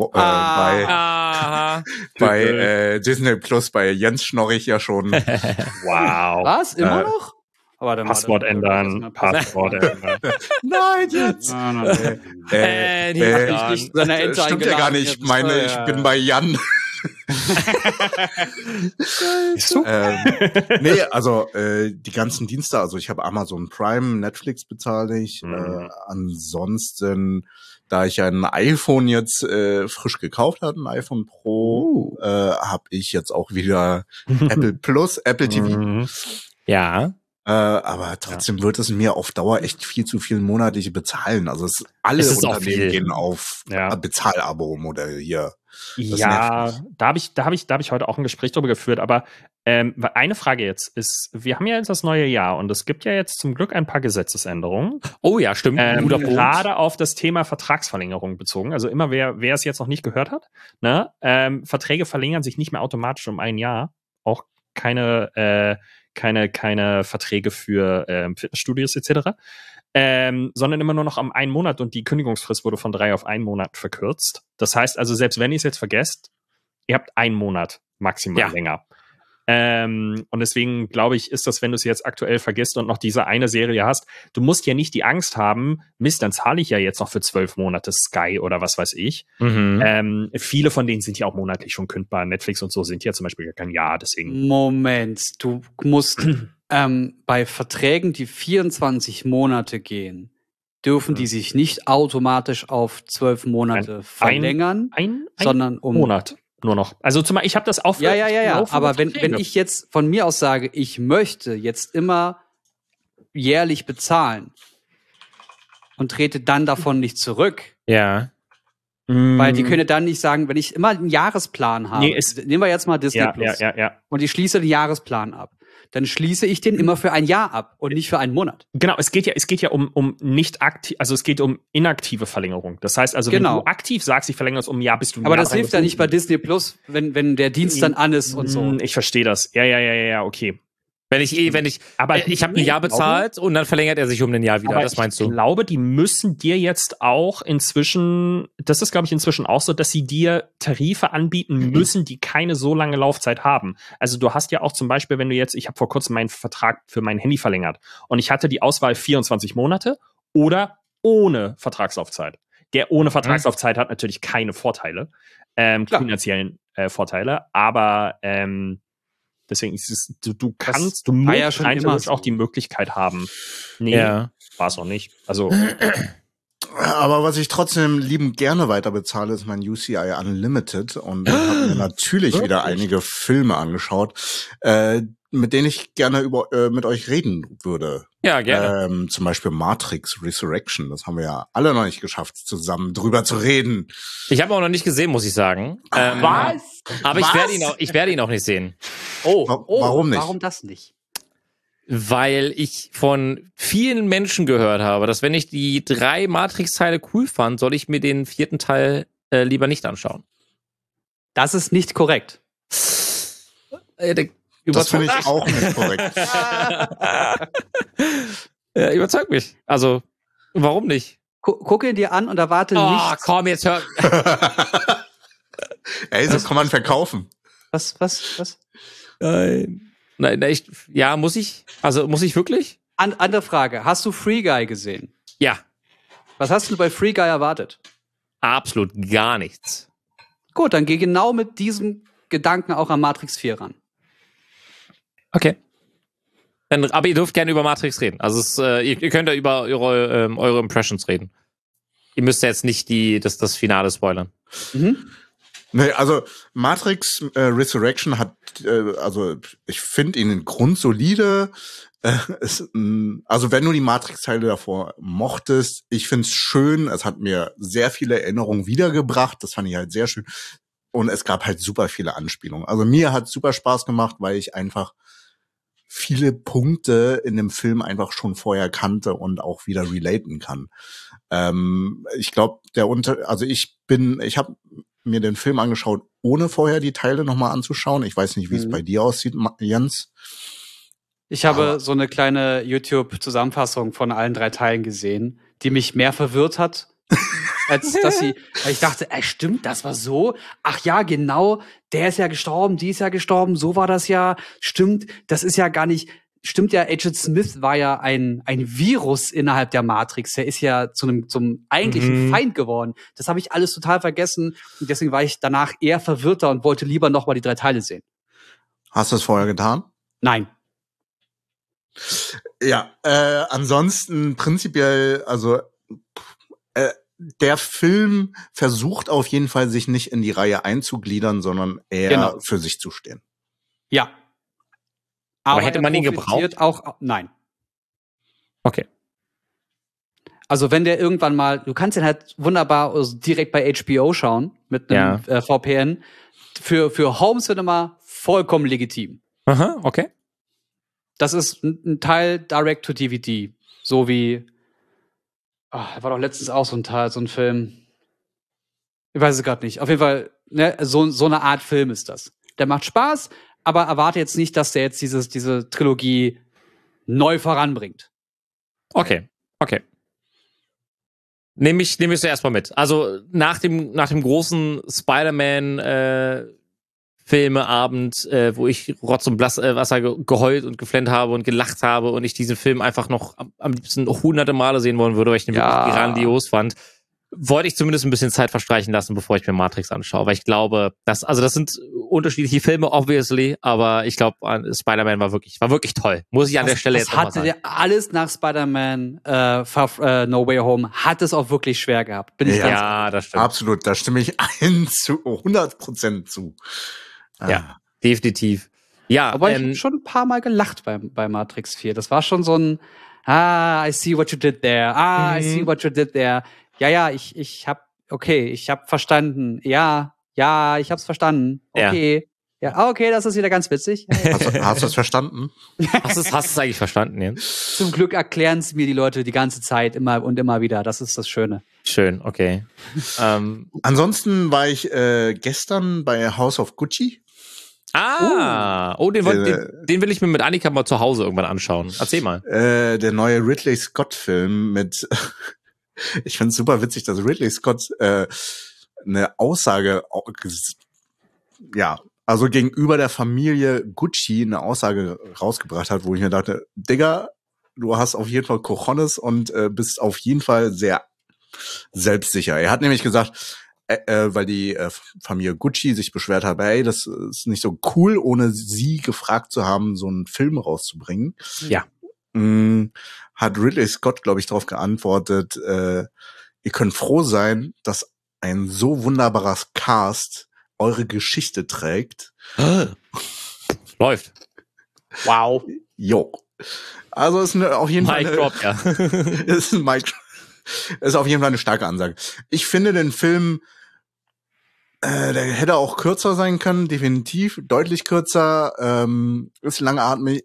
bei Disney Plus, bei Jens schnorre ich ja schon. Wow. Was? Immer noch? Aber Passwort ändern. Passwort ändern. Nein, jetzt. Stimmt ja gar nicht. Ich meine, ich bin bei Jan. Bist du? Nee, also die ganzen Dienste, also ich habe Amazon Prime, Netflix bezahle ich. Ansonsten, da ich ein iPhone jetzt frisch gekauft habe, ein iPhone Pro, habe ich jetzt auch wieder Apple Plus, Apple TV. Ja. Aber trotzdem wird es mir auf Dauer echt viel zu viel monatliche bezahlen. Also alle Unternehmen gehen auf Bezahlabo-Modell hier. Ja, da hab ich heute auch ein Gespräch darüber geführt, aber eine Frage jetzt ist, wir haben ja jetzt das neue Jahr und es gibt ja jetzt zum Glück ein paar Gesetzesänderungen. Oh ja, stimmt. Guter Punkt. Gerade auf das Thema Vertragsverlängerung bezogen. Also immer, wer es jetzt noch nicht gehört hat, ne? Verträge verlängern sich nicht mehr automatisch um 1 Jahr. Auch keine Verträge für Fitnessstudios etc., sondern immer nur noch am 1 Monat und die Kündigungsfrist wurde von 3 auf 1 Monat verkürzt. Das heißt also, selbst wenn ihr es jetzt vergesst, ihr habt 1 Monat maximal länger. Und deswegen glaube ich, ist das, wenn du es jetzt aktuell vergisst und noch diese eine Serie hast, du musst ja nicht die Angst haben, Mist, dann zahle ich ja jetzt noch für 12 Monate Sky oder was weiß ich. Viele von denen sind ja auch monatlich schon kündbar. Netflix und so sind ja zum Beispiel gar kein Jahr, deswegen. Moment, du musst bei Verträgen, die 24 Monate gehen, dürfen die sich nicht automatisch auf 12 Monate verlängern, sondern um Monat. Nur noch. Also ich habe das auch. Ja. Aber wenn ich jetzt von mir aus sage, ich möchte jetzt immer jährlich bezahlen und trete dann davon nicht zurück. Ja. Weil die können dann nicht sagen, wenn ich immer einen Jahresplan habe, nehmen wir jetzt mal Disney Plus und ich schließe den Jahresplan ab, dann schließe ich den immer für 1 Jahr ab und nicht für 1 Monat. Genau, es geht ja um nicht aktiv, also es geht um inaktive Verlängerung. Das heißt also, wenn du aktiv sagst, ich verlängere es um ein Jahr, bist du ein Aber Jahr das hilft ja nicht bei Disney Plus, wenn der Dienst dann an ist und so. Ich verstehe das. Ja, okay. Wenn ich habe ein Jahr bezahlt und dann verlängert er sich um ein Jahr wieder. Aber Das meinst du? Ich glaube, die müssen dir jetzt auch inzwischen, das ist, glaube ich, inzwischen auch so, dass sie dir Tarife anbieten müssen, die keine so lange Laufzeit haben. Also du hast ja auch zum Beispiel, wenn du jetzt, ich habe vor kurzem meinen Vertrag für mein Handy verlängert und ich hatte die Auswahl 24 Monate oder ohne Vertragslaufzeit. Der ohne Vertragslaufzeit hat natürlich keine Vorteile, finanziellen Vorteile, aber deswegen ist es, du musst ja schon rein immer theoretisch so. auch die Möglichkeit haben. Nee, war es noch nicht. Also, Aber was ich trotzdem liebend gerne weiter bezahle, ist mein UCI Unlimited und habe mir natürlich wieder einige Filme angeschaut, mit denen ich gerne mit euch reden würde. Ja, gerne. Zum Beispiel Matrix Resurrection. Das haben wir ja alle noch nicht geschafft, zusammen drüber zu reden. Ich habe auch noch nicht gesehen, muss ich sagen. Was? Aber ich werde ihn auch nicht sehen. Warum nicht? Warum das nicht? Weil ich von vielen Menschen gehört habe, dass wenn ich die 3 Matrix-Teile cool fand, soll ich mir den 4. Teil lieber nicht anschauen. Das ist nicht korrekt. Das finde ich auch nicht korrekt. Ja, überzeugt mich. Also, warum nicht? Guck ihn dir an und erwarte nichts. Komm, jetzt hör. Ey, so kann man verkaufen. Was? Nein, echt. Ja, muss ich? Also, muss ich wirklich? Andere Frage. Hast du Free Guy gesehen? Ja. Was hast du bei Free Guy erwartet? Absolut gar nichts. Gut, dann geh genau mit diesem Gedanken auch an Matrix 4 ran. Okay. Aber ihr dürft gerne über Matrix reden. Also ihr könnt ja über eure Impressions reden. Ihr müsst ja jetzt nicht das Finale spoilern. Mhm. Nee, also Matrix Resurrection hat, also ich finde ihn grundsolide. Also wenn du die Matrix-Teile davor mochtest, ich find's schön. Es hat mir sehr viele Erinnerungen wiedergebracht. Das fand ich halt sehr schön. Und es gab halt super viele Anspielungen. Also mir hat super Spaß gemacht, weil ich einfach viele Punkte in dem Film einfach schon vorher kannte und auch wieder relaten kann. Ich glaube, ich habe mir den Film angeschaut, ohne vorher die Teile nochmal anzuschauen. Ich weiß nicht, wie es bei dir aussieht, Jens. Ich habe so eine kleine YouTube-Zusammenfassung von allen 3 Teilen gesehen, die mich mehr verwirrt hat, als dass weil ich dachte, stimmt, das war so? Ach ja, genau, der ist ja gestorben, die ist ja gestorben, so war das ja. Stimmt, das ist ja gar nicht, stimmt ja, Agent Smith war ja ein Virus innerhalb der Matrix. Der ist ja zum eigentlichen Feind geworden. Das habe ich alles total vergessen und deswegen war ich danach eher verwirrter und wollte lieber nochmal die 3 Teile sehen. Hast du es vorher getan? Nein. Ja, ansonsten prinzipiell, also der Film versucht auf jeden Fall, sich nicht in die Reihe einzugliedern, sondern eher für sich zu stehen. Ja. Aber hätte man ihn gebraucht? Nein. Okay. Also wenn der irgendwann mal, du kannst den halt wunderbar direkt bei HBO schauen, mit einem VPN, für Home Cinema vollkommen legitim. Aha, okay. Das ist ein Teil Direct-to-DVD. So wie, da war doch letztens auch so ein Film. Ich weiß es gerade nicht. Auf jeden Fall, ne, so eine Art Film ist das. Der macht Spaß, aber erwarte jetzt nicht, dass der jetzt diese Trilogie neu voranbringt. Okay. Nehme ich so erstmal mit. Also nach dem großen Spider-Man Filmeabend, wo ich Rotz und Wasser geheult und geflennt habe und gelacht habe und ich diesen Film einfach noch am liebsten 100 Male sehen wollen würde, weil ich den wirklich grandios fand, wollte ich zumindest ein bisschen Zeit verstreichen lassen, bevor ich mir Matrix anschaue, weil ich glaube, das sind unterschiedliche Filme, obviously, aber ich glaube, Spider-Man war wirklich toll. Muss ich an der Stelle jetzt nochmal sagen. Hatte der alles nach Spider-Man No Way Home, hat es auch wirklich schwer gehabt. Bin ich ganz ehrlich. Das stimmt. Absolut, da stimme ich 100% zu. Ja, definitiv. Ja, aber ich habe schon ein paar Mal gelacht bei Matrix 4. Das war schon so ein I see what you did there. I see what you did there. Ja, ich habe verstanden. Ja, ich hab's verstanden. Okay. Ja, okay, das ist wieder ganz witzig. Hast du es verstanden? Hast du es eigentlich verstanden, Jens? Zum Glück erklären es mir die Leute die ganze Zeit immer und immer wieder. Das ist das Schöne. Schön, okay. Ansonsten war ich gestern bei House of Gucci. Den will ich mir mit Annika mal zu Hause irgendwann anschauen. Erzähl mal. Der neue Ridley Scott-Film mit, ich finde es super witzig, dass Ridley Scott eine Aussage, also gegenüber der Familie Gucci eine Aussage rausgebracht hat, wo ich mir dachte, Digga, du hast auf jeden Fall Cojones und bist auf jeden Fall sehr selbstsicher. Er hat nämlich gesagt, weil die Familie Gucci sich beschwert hat, hey, das ist nicht so cool, ohne sie gefragt zu haben, so einen Film rauszubringen. Ja. Hat Ridley Scott, glaube ich, darauf geantwortet, ihr könnt froh sein, dass ein so wunderbarer Cast eure Geschichte trägt. Läuft. Wow. Jo. Also ist auf jeden Fall Mic Drop, ja. ist ein Mic Drop. Ist auf jeden Fall eine starke Ansage. Ich finde den Film, der hätte auch kürzer sein können, definitiv, deutlich kürzer, ist langatmig.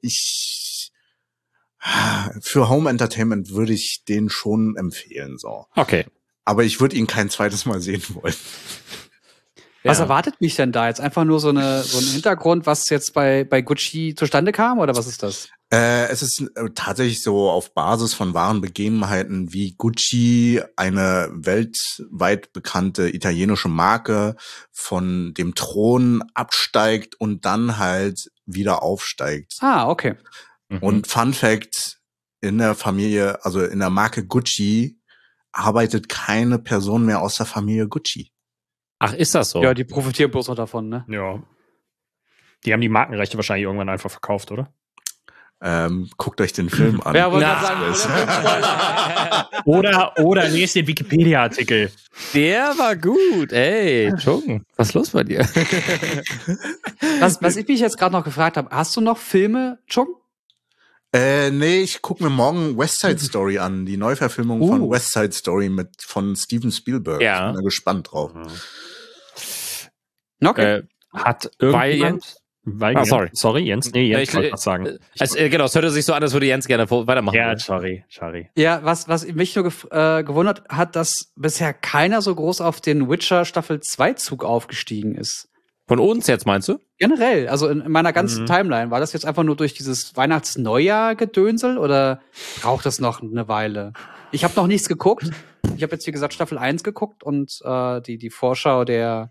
Für Home Entertainment würde ich den schon empfehlen, so. Okay. Aber ich würde ihn kein zweites Mal sehen wollen. Was erwartet mich denn da jetzt? Einfach nur so ein Hintergrund, was jetzt bei Gucci zustande kam, oder was ist das? Es ist tatsächlich so auf Basis von wahren Begebenheiten, wie Gucci, eine weltweit bekannte italienische Marke, von dem Thron absteigt und dann halt wieder aufsteigt. Ah, okay. Und Fun Fact, in der Familie, also in der Marke Gucci, arbeitet keine Person mehr aus der Familie Gucci. Ach, ist das so? Ja, die profitieren bloß noch davon, ne? Ja. Die haben die Markenrechte wahrscheinlich irgendwann einfach verkauft, oder? Guckt euch den Film an. Ja, wollte gerade sagen, oder lest den Wikipedia-Artikel. Der war gut. Ey, Jung, was ist los bei dir? was ich mich jetzt gerade noch gefragt habe, hast du noch Filme, Chung? Nee, ich gucke mir morgen West Side Story an, die Neuverfilmung von West Side Story von Steven Spielberg. Ja. Ich bin da gespannt drauf. Okay. Hat irgendjemand... Sorry, Jens. Nee, Jens wollte was sagen. Genau, es hörte sich so an, als würde Jens gerne weitermachen. Ja, sorry. Ja, was mich nur gewundert hat, dass bisher keiner so groß auf den Witcher Staffel 2 Zug aufgestiegen ist. Von uns jetzt, meinst du? Generell, also in meiner ganzen Timeline. War das jetzt einfach nur durch dieses Weihnachts-Neujahr-Gedönsel oder braucht das noch eine Weile? Ich habe noch nichts geguckt. Ich habe jetzt, wie gesagt, Staffel 1 geguckt und die Vorschau der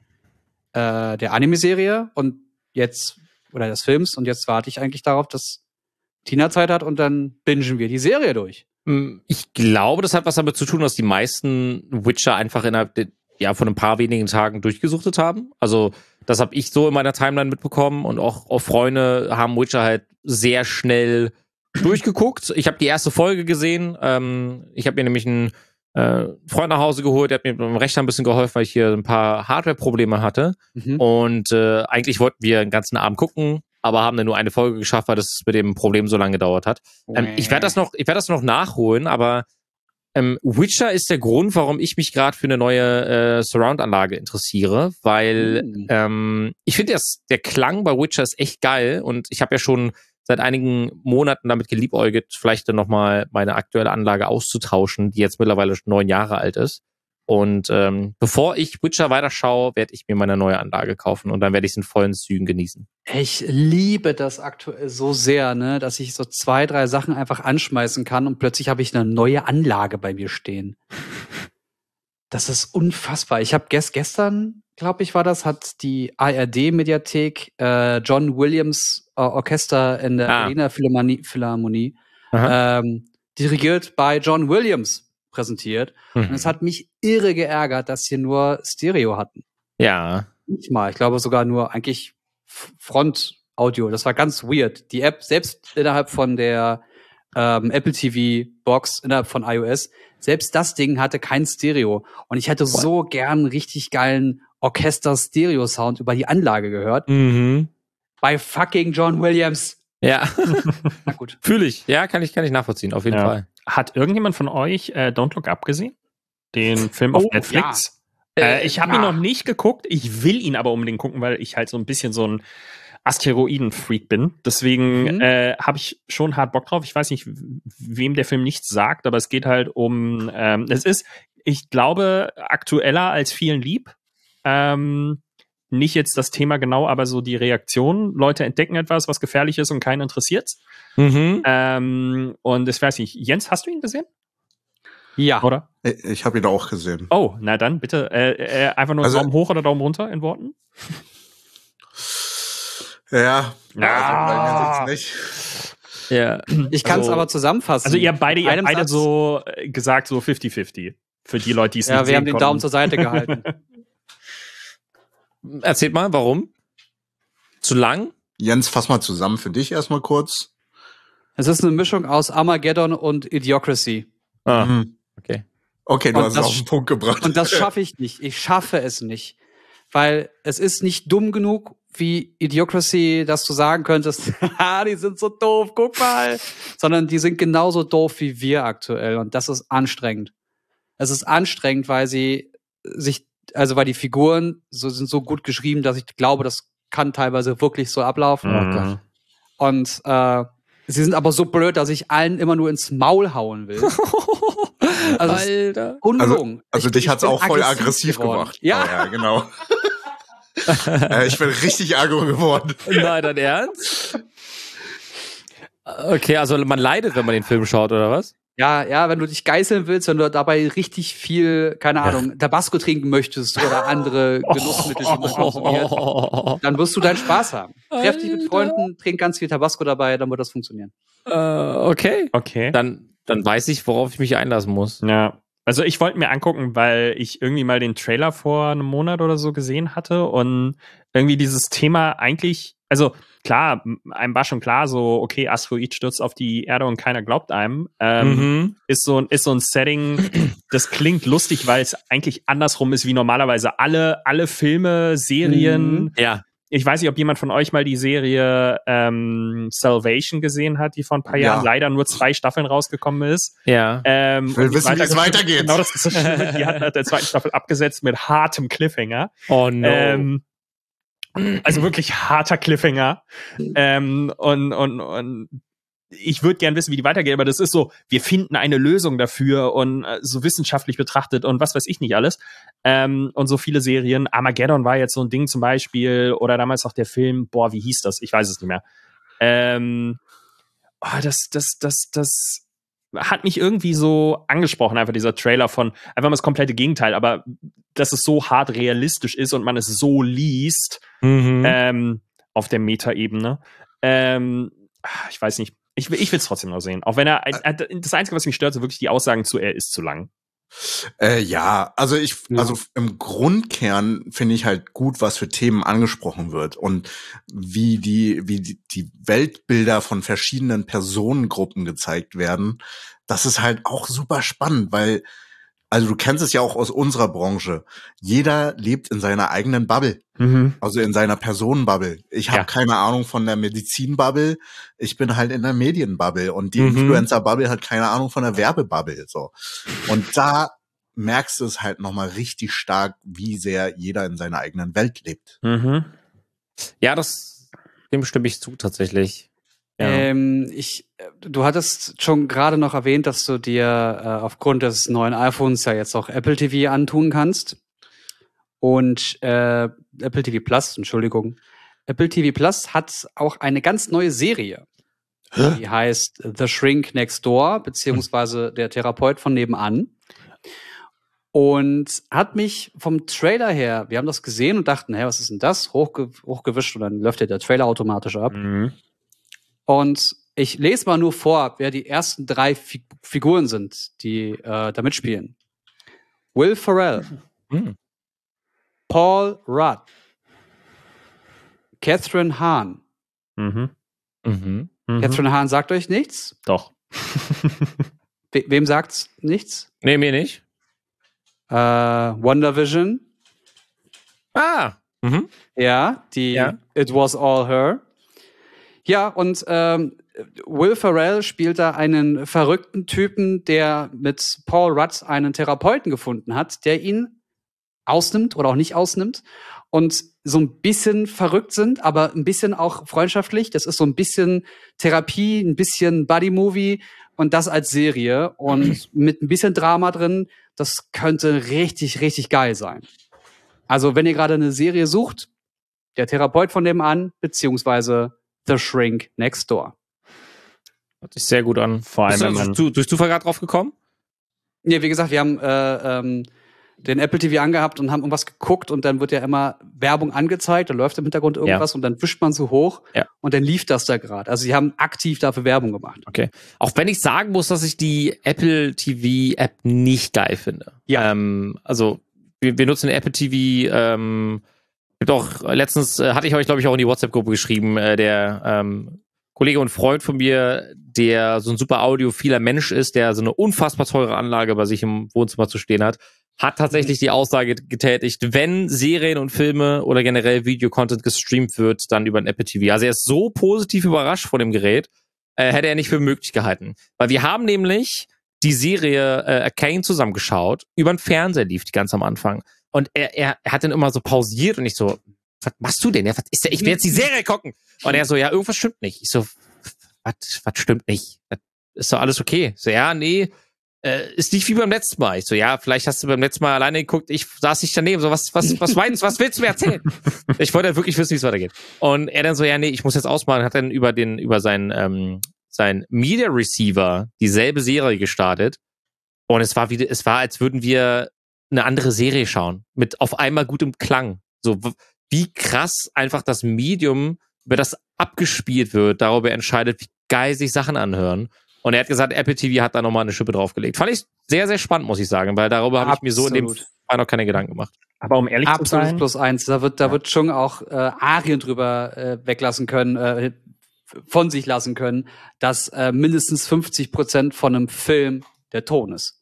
Anime-Serie und jetzt, oder des Films, und jetzt warte ich eigentlich darauf, dass Tina Zeit hat und dann bingen wir die Serie durch. Ich glaube, das hat was damit zu tun, dass die meisten Witcher einfach innerhalb von ein paar wenigen Tagen durchgesuchtet haben. Also das habe ich so in meiner Timeline mitbekommen und auch Freunde haben Witcher halt sehr schnell durchgeguckt. Ich habe die erste Folge gesehen. Ich habe mir nämlich einen Freund nach Hause geholt, der hat mir beim Rechner ein bisschen geholfen, weil ich hier ein paar Hardware-Probleme hatte. Und eigentlich wollten wir den ganzen Abend gucken, aber haben dann nur eine Folge geschafft, weil das mit dem Problem so lange gedauert hat. Ich werde das noch nachholen, aber Witcher ist der Grund, warum ich mich gerade für eine neue Surround-Anlage interessiere, weil ich finde, der Klang bei Witcher ist echt geil und ich habe ja schon seit einigen Monaten damit geliebäugelt, vielleicht dann nochmal meine aktuelle Anlage auszutauschen, die jetzt mittlerweile schon 9 Jahre alt ist. Und bevor ich Witcher weiterschaue, werde ich mir meine neue Anlage kaufen und dann werde ich es in vollen Zügen genießen. Ich liebe das aktuell so sehr, ne, dass ich so 2, 3 Sachen einfach anschmeißen kann und plötzlich habe ich eine neue Anlage bei mir stehen. Das ist unfassbar. Ich habe gestern, glaube ich, hat die ARD-Mediathek John Williams Orchester in der Berliner Philharmonie dirigiert bei John Williams präsentiert. Und es hat mich irre geärgert, dass sie nur Stereo hatten. Ja. Nicht mal. Ich glaube sogar nur eigentlich Front-Audio. Das war ganz weird. Die App, selbst innerhalb von der Apple TV Box, innerhalb von iOS, selbst das Ding hatte kein Stereo. Und ich hätte so gern richtig geilen Orchester-Stereo-Sound über die Anlage gehört. Bei fucking John Williams. Ja. Na gut. Fühle ich. Ja, kann ich nachvollziehen, auf jeden Fall. Hat irgendjemand von euch Don't Look Up gesehen? Den Film auf Netflix? Ja. Ich habe ihn noch nicht geguckt. Ich will ihn aber unbedingt gucken, weil ich halt so ein bisschen so ein Asteroiden-Freak bin. Deswegen habe ich schon hart Bock drauf. Ich weiß nicht, wem der Film nichts sagt, aber es geht halt um, es ist, ich glaube, aktueller als vielen lieb. nicht jetzt das Thema genau, aber so die Reaktion. Leute entdecken etwas, was gefährlich ist und keinen interessiert's. Mhm. Und ich weiß nicht, Jens, hast du ihn gesehen? Ja. Oder? Ich habe ihn auch gesehen. Oh, na dann bitte einfach nur Also- Daumen hoch oder Daumen runter in Worten. Ja, Ah. also, nicht. Ja. Ich kann es Also- aber zusammenfassen. Also ihr habt beide Mit einem Satz. so gesagt, so 50-50. Für die Leute, die es Ja, nicht wir haben sehen den Daumen konnten. zur Seite gehalten. Erzählt mal, warum? Zu lang? Jens, fass mal zusammen für dich erstmal kurz. Es ist eine Mischung aus Armageddon und Idiocracy. Ah, Mhm. okay. Okay, du Und hast es das- auf den Punkt gebracht. Und das schaffe ich nicht. Ich schaffe es nicht. Weil es ist nicht dumm genug wie Idiocracy, dass du sagen könntest, haha, die sind so doof, guck mal. Sondern die sind genauso doof wie wir aktuell. Und das ist anstrengend. Es ist anstrengend, weil weil die Figuren sind so gut geschrieben, dass ich glaube, das kann teilweise wirklich so ablaufen. Mhm. Und sie sind aber so blöd, dass ich allen immer nur ins Maul hauen will. Also es ist Alter. ungelogen. Also dich hat's bin auch voll aggressiv geworden. gemacht. Ja. Oh, ja, genau. Ich bin richtig aggro geworden. Nein, dein Ernst? Okay, also man leidet, wenn man den Film schaut, oder was? Ja, wenn du dich geißeln willst, wenn du dabei richtig viel, keine Ahnung, Tabasco trinken möchtest oder andere Genussmittel, die man konsumiert, dann wirst du deinen Spaß haben. Treff dich mit Alter. Freunden, trink ganz viel Tabasco dabei, dann wird das funktionieren. Okay. Okay. Dann weiß ich, worauf ich mich einlassen muss. Ja. Also ich wollte mir angucken, weil ich irgendwie mal den Trailer vor einem Monat oder so gesehen hatte und irgendwie dieses Thema eigentlich, also klar, einem war schon klar, so, okay, Asteroid stürzt auf die Erde und keiner glaubt einem. Ist so ein Setting, das klingt lustig, weil es eigentlich andersrum ist wie normalerweise alle Filme, Serien. Ja. Ich weiß nicht, ob jemand von euch mal die Serie Salvation gesehen hat, die vor ein paar Ja. Jahren leider nur 2 Staffeln rausgekommen ist. Ja. Ich will und wissen, wie es weitergeht. Genau, das ist das Schlimme. Die hat nach der 2. Staffel abgesetzt mit hartem Cliffhanger. Oh no. Also wirklich harter Cliffhanger. Und ich würde gern wissen, wie die weitergeht, aber das ist so, wir finden eine Lösung dafür und so wissenschaftlich betrachtet und was weiß ich nicht alles. Und so viele Serien. Armageddon war jetzt so ein Ding zum Beispiel oder damals auch der Film, wie hieß das? Ich weiß es nicht mehr. Das hat mich irgendwie so angesprochen, einfach dieser Trailer von einfach mal das komplette Gegenteil, aber dass es so hart realistisch ist und man es so liest auf der Meta-Ebene. Ich weiß nicht. Ich will es trotzdem noch sehen. Auch wenn das Einzige, was mich stört, sind wirklich die Aussagen zu, er ist zu lang. Ja, also im Grundkern finde ich halt gut, was für Themen angesprochen wird und wie die Weltbilder von verschiedenen Personengruppen gezeigt werden. Das ist halt auch super spannend, weil, also du kennst es ja auch aus unserer Branche. Jeder lebt in seiner eigenen Bubble. Also in seiner Personenbubble. Ich habe keine Ahnung von der Medizinbubble. Ich bin halt in der Medienbubble und die Influencer-Bubble hat keine Ahnung von der Werbebubble. So. Und da merkst du es halt nochmal richtig stark, wie sehr jeder in seiner eigenen Welt lebt. Ja, dem stimme ich zu, tatsächlich. Ja. Du hattest schon gerade noch erwähnt, dass du dir aufgrund des neuen iPhones ja jetzt auch Apple TV antun kannst. Und Apple TV Plus, Entschuldigung. Apple TV Plus hat auch eine ganz neue Serie. Die heißt The Shrink Next Door, beziehungsweise der Therapeut von nebenan. Und hat mich vom Trailer her, wir haben das gesehen und dachten, was ist denn das? Hochgewischt und dann läuft ja der Trailer automatisch ab. Und ich lese mal nur vor, wer die ersten 3 Figuren sind, die da mitspielen. Will Ferrell. Paul Rudd. Catherine Hahn. Catherine Hahn sagt euch nichts? Doch. Wem sagt's nichts? Nee, mir nicht. WandaVision. Ah. Ja, It Was All Her. Ja, und Will Ferrell spielt da einen verrückten Typen, der mit Paul Rudd einen Therapeuten gefunden hat, der ihn ausnimmt oder auch nicht ausnimmt und so ein bisschen verrückt sind, aber ein bisschen auch freundschaftlich. Das ist so ein bisschen Therapie, ein bisschen Buddy-Movie und das als Serie und mit ein bisschen Drama drin. Das könnte richtig, richtig geil sein. Also wenn ihr gerade eine Serie sucht, der Therapeut von nebenan, beziehungsweise The Shrink Next Door. Hört sich sehr gut an. Vor allem, wenn Bist du durch Zufall gerade drauf gekommen? Ja, wie gesagt, wir haben den Apple TV angehabt und haben irgendwas geguckt und dann wird ja immer Werbung angezeigt, da läuft im Hintergrund irgendwas und dann wischt man so hoch und dann lief das da gerade. Also sie haben aktiv dafür Werbung gemacht. Okay. Auch wenn ich sagen muss, dass ich die Apple TV App nicht geil finde. Ja. Also wir nutzen Apple TV, gibt auch letztens, hatte ich euch, glaube ich, auch in die WhatsApp-Gruppe geschrieben, der Kollege und Freund von mir, der so ein super audiophiler Mensch ist, der so eine unfassbar teure Anlage bei sich im Wohnzimmer zu stehen hat tatsächlich die Aussage getätigt, wenn Serien und Filme oder generell Videocontent gestreamt wird, dann über ein Apple TV. Also er ist so positiv überrascht von dem Gerät, hätte er nicht für möglich gehalten. Weil wir haben nämlich die Serie Arcane zusammengeschaut, über den Fernseher lief die ganz am Anfang. Und er hat dann immer so pausiert und ich so, was machst du denn? Ja, ich will jetzt die Serie gucken. Und er so, ja, irgendwas stimmt nicht. Ich so, was stimmt nicht? Das ist doch alles okay. So, ja, nee, ist nicht wie beim letzten Mal. Ich so, ja, vielleicht hast du beim letzten Mal alleine geguckt, ich saß nicht daneben. So, was meinst du, was willst du mir erzählen? Ich wollte ja wirklich wissen, wie es weitergeht. Und er dann so, ja, nee, ich muss jetzt ausmachen, hat dann über sein Media Receiver dieselbe Serie gestartet. Und es war, als würden wir eine andere Serie schauen. Mit auf einmal gutem Klang. So, wie krass einfach das Medium, über das abgespielt wird, darüber entscheidet, wie geil sich Sachen anhören. Und er hat gesagt, Apple TV hat da nochmal eine Schippe draufgelegt. Fand ich sehr, sehr spannend, muss ich sagen, weil darüber habe ich mir so in dem Fall noch keine Gedanken gemacht. Aber um ehrlich zu sein... +1. Da wird schon auch Arien drüber weglassen können, von sich lassen können, dass mindestens 50% von einem Film der Ton ist.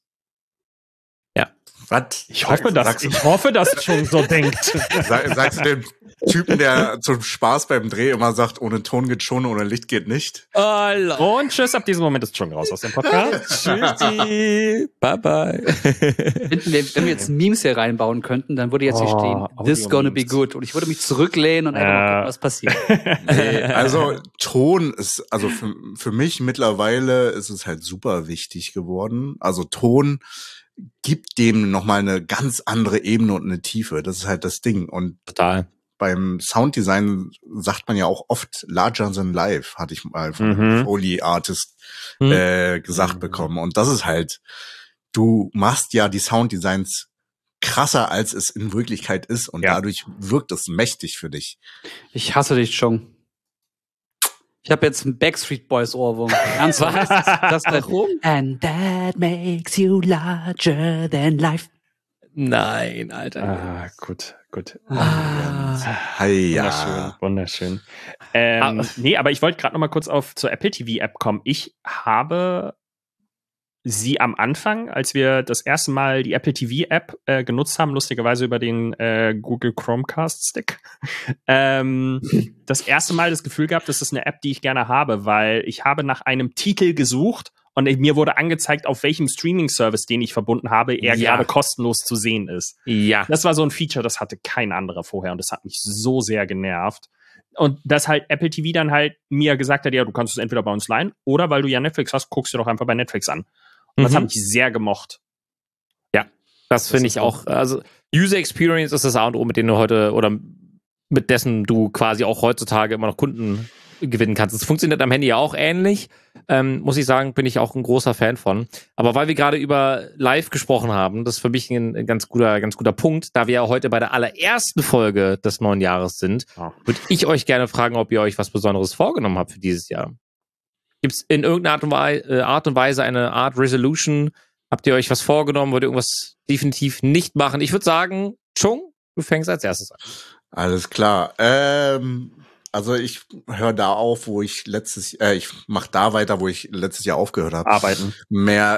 Ja. Was? Ich hoffe, dass schon so denkt. Sagst du dem Typen, der zum Spaß beim Dreh immer sagt, ohne Ton geht schon, ohne Licht geht nicht? Und tschüss, ab diesem Moment ist schon raus aus dem Podcast. Tschüssi. Bye, bye. Wenn wir jetzt Memes hier reinbauen könnten, dann würde jetzt hier stehen, this gonna be good. Und ich würde mich zurücklehnen und einfach mal gucken, was passiert. Nee, also Ton ist, also für mich mittlerweile ist es halt super wichtig geworden. Also Ton gibt dem nochmal eine ganz andere Ebene und eine Tiefe. Das ist halt das Ding. Und total. Beim Sounddesign sagt man ja auch oft larger than life, hatte ich mal von einem Foley Artist gesagt bekommen. Und das ist halt, du machst ja die Sounddesigns krasser, als es in Wirklichkeit ist. Und dadurch wirkt es mächtig für dich. Ich hasse dich schon. Ich habe jetzt einen Backstreet Boys Ohrwurm. Ernsthaft? Das warum? And that makes you larger than life. Nein, Alter. Gut. Wunderschön. Nee, aber ich wollte gerade noch mal kurz zur Apple TV App kommen. Ich habe sie am Anfang, als wir das erste Mal die Apple TV App genutzt haben, lustigerweise über den Google Chromecast Stick, das erste Mal das Gefühl gehabt, das ist eine App, die ich gerne habe, weil ich habe nach einem Titel gesucht und mir wurde angezeigt, auf welchem Streaming-Service, den ich verbunden habe, er gerade kostenlos zu sehen ist. Ja. Das war so ein Feature, das hatte kein anderer vorher und das hat mich so sehr genervt. Und dass halt Apple TV dann halt mir gesagt hat, ja, du kannst es entweder bei uns leihen oder weil du ja Netflix hast, guckst du doch einfach bei Netflix an. Und das habe ich sehr gemocht. Ja, das finde ich auch. Also User Experience ist das A und O, mit denen du heute oder mit dessen du quasi auch heutzutage immer noch Kunden gewinnen kannst. Es funktioniert am Handy ja auch ähnlich. Muss ich sagen, bin ich auch ein großer Fan von. Aber weil wir gerade über Live gesprochen haben, das ist für mich ein ganz guter Punkt, da wir ja heute bei der allerersten Folge des neuen Jahres sind, würde ich euch gerne fragen, ob ihr euch was Besonderes vorgenommen habt für dieses Jahr. Gibt es in irgendeiner Art und Weise eine Art Resolution? Habt ihr euch was vorgenommen? Wollt ihr irgendwas definitiv nicht machen? Ich würde sagen, Chung, du fängst als erstes an. Alles klar. Also ich höre da auf, wo ich ich mache da weiter, wo ich letztes Jahr aufgehört habe. Arbeiten. Mehr.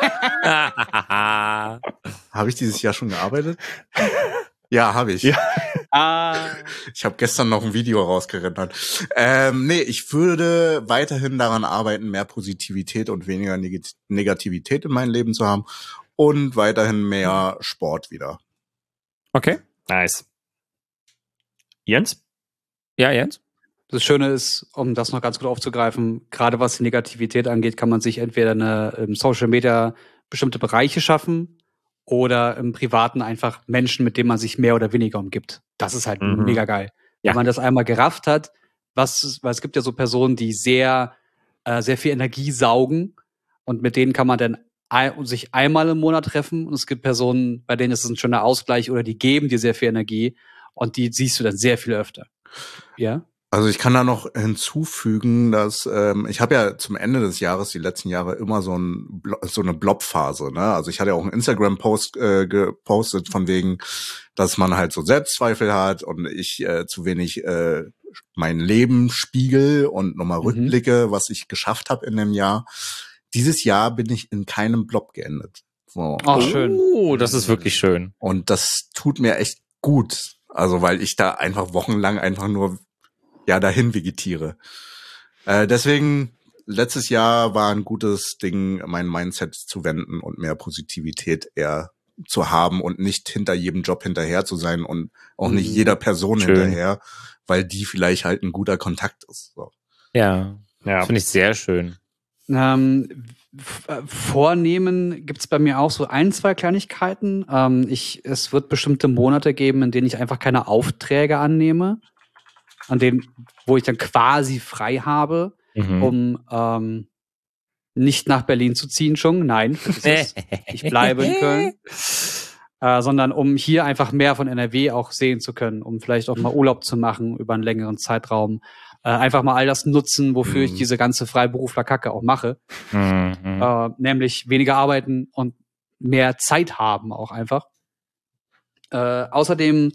Habe ich dieses Jahr schon gearbeitet? Ja, habe ich. Ja. Ich habe gestern noch ein Video rausgerendert. Nee, ich würde weiterhin daran arbeiten, mehr Positivität und weniger Negativität in meinem Leben zu haben und weiterhin mehr Sport wieder. Okay. Nice. Jens? Ja, Jens? Das Schöne ist, um das noch ganz gut aufzugreifen, gerade was die Negativität angeht, kann man sich entweder im Social Media bestimmte Bereiche schaffen oder im Privaten einfach Menschen, mit denen man sich mehr oder weniger umgibt. Das ist halt mega geil. Ja. Wenn man das einmal gerafft hat, weil es gibt ja so Personen, die sehr viel Energie saugen und mit denen kann man dann sich einmal im Monat treffen und es gibt Personen, bei denen ist es ein schöner Ausgleich oder die geben dir sehr viel Energie und die siehst du dann sehr viel öfter. Ja? Also ich kann da noch hinzufügen, dass ich habe ja zum Ende des Jahres, die letzten Jahre, immer so eine Blob-Phase. Ne? Also ich hatte ja auch einen Instagram-Post gepostet von wegen, dass man halt so Selbstzweifel hat und ich zu wenig mein Leben spiegel und nochmal rückblicke, was ich geschafft habe in dem Jahr. Dieses Jahr bin ich in keinem Blob geendet. So. Ach, schön. Oh, das ist wirklich schön. Und das tut mir echt gut. Also weil ich da einfach wochenlang einfach nur dahin vegetiere. Deswegen, letztes Jahr war ein gutes Ding, mein Mindset zu wenden und mehr Positivität eher zu haben und nicht hinter jedem Job hinterher zu sein und auch nicht jeder Person hinterher, weil die vielleicht halt ein guter Kontakt ist. So. Ja, das finde ich sehr schön. Vornehmen gibt's bei mir auch so 1-2 Kleinigkeiten. Es wird bestimmte Monate geben, in denen ich einfach keine Aufträge annehme, an denen, wo ich dann quasi frei habe, um nicht nach Berlin zu ziehen schon. Nein, ich bleibe in Köln. Sondern um hier einfach mehr von NRW auch sehen zu können, um vielleicht auch mal Urlaub zu machen über einen längeren Zeitraum. Einfach mal all das nutzen, wofür ich diese ganze Freiberufler-Kacke auch mache. Nämlich weniger arbeiten und mehr Zeit haben auch einfach. Außerdem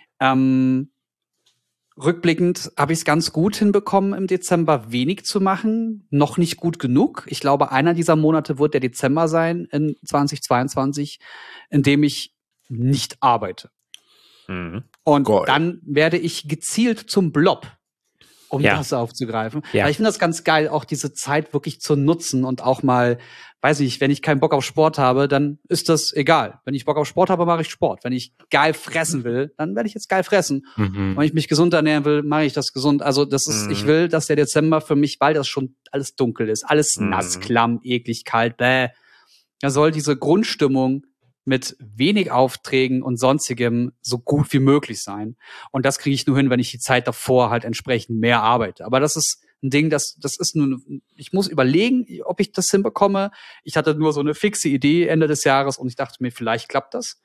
rückblickend habe ich es ganz gut hinbekommen, im Dezember wenig zu machen. Noch nicht gut genug. Ich glaube, einer dieser Monate wird der Dezember sein in 2022, in dem ich nicht arbeite. Und dann werde ich gezielt zum Blob, um das aufzugreifen. Ja. Weil ich finde das ganz geil, auch diese Zeit wirklich zu nutzen und auch mal, weiß ich, wenn ich keinen Bock auf Sport habe, dann ist das egal. Wenn ich Bock auf Sport habe, mache ich Sport. Wenn ich geil fressen will, dann werde ich jetzt geil fressen. Wenn ich mich gesund ernähren will, mache ich das gesund. Also das ist, ich will, dass der Dezember für mich, weil das schon alles dunkel ist, alles nass, klamm, eklig, kalt, da soll diese Grundstimmung mit wenig Aufträgen und sonstigem so gut wie möglich sein. Und das kriege ich nur hin, wenn ich die Zeit davor halt entsprechend mehr arbeite. Aber das ist ein Ding, das ist nun, ich muss überlegen, ob ich das hinbekomme. Ich hatte nur so eine fixe Idee Ende des Jahres und ich dachte mir, vielleicht klappt das.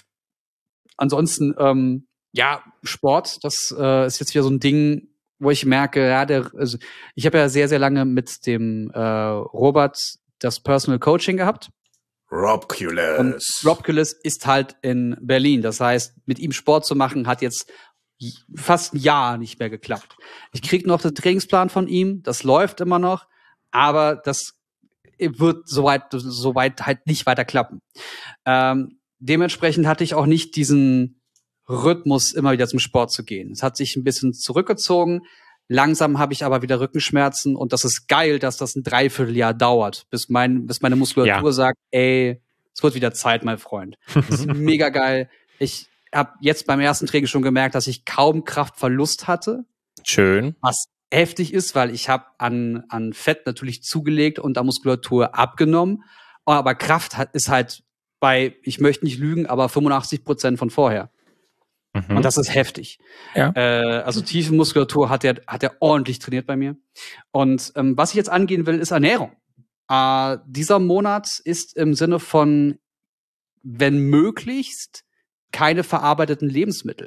Ansonsten, Sport, das ist jetzt wieder so ein Ding, wo ich merke, ich habe ja sehr, sehr lange mit dem Robert das Personal Coaching gehabt. Robculus. Und Robculus ist halt in Berlin. Das heißt, mit ihm Sport zu machen, hat jetzt fast ein Jahr nicht mehr geklappt. Ich krieg noch den Trainingsplan von ihm, das läuft immer noch, aber das wird soweit halt nicht weiter klappen. Dementsprechend hatte ich auch nicht diesen Rhythmus, immer wieder zum Sport zu gehen. Es hat sich ein bisschen zurückgezogen. Langsam habe ich aber wieder Rückenschmerzen und das ist geil, dass das ein Dreivierteljahr dauert, bis meine Muskulatur sagt, ey, es wird wieder Zeit, mein Freund. Das ist mega geil. Ich habe jetzt beim ersten Training schon gemerkt, dass ich kaum Kraftverlust hatte. Schön. Was heftig ist, weil ich habe an Fett natürlich zugelegt und an Muskulatur abgenommen. Aber Kraft ist halt bei, ich möchte nicht lügen, aber 85% von vorher. Und das ist heftig. Ja. Also tiefe Muskulatur hat er ordentlich trainiert bei mir. Und was ich jetzt angehen will, ist Ernährung. Dieser Monat ist im Sinne von, wenn möglichst, keine verarbeiteten Lebensmittel.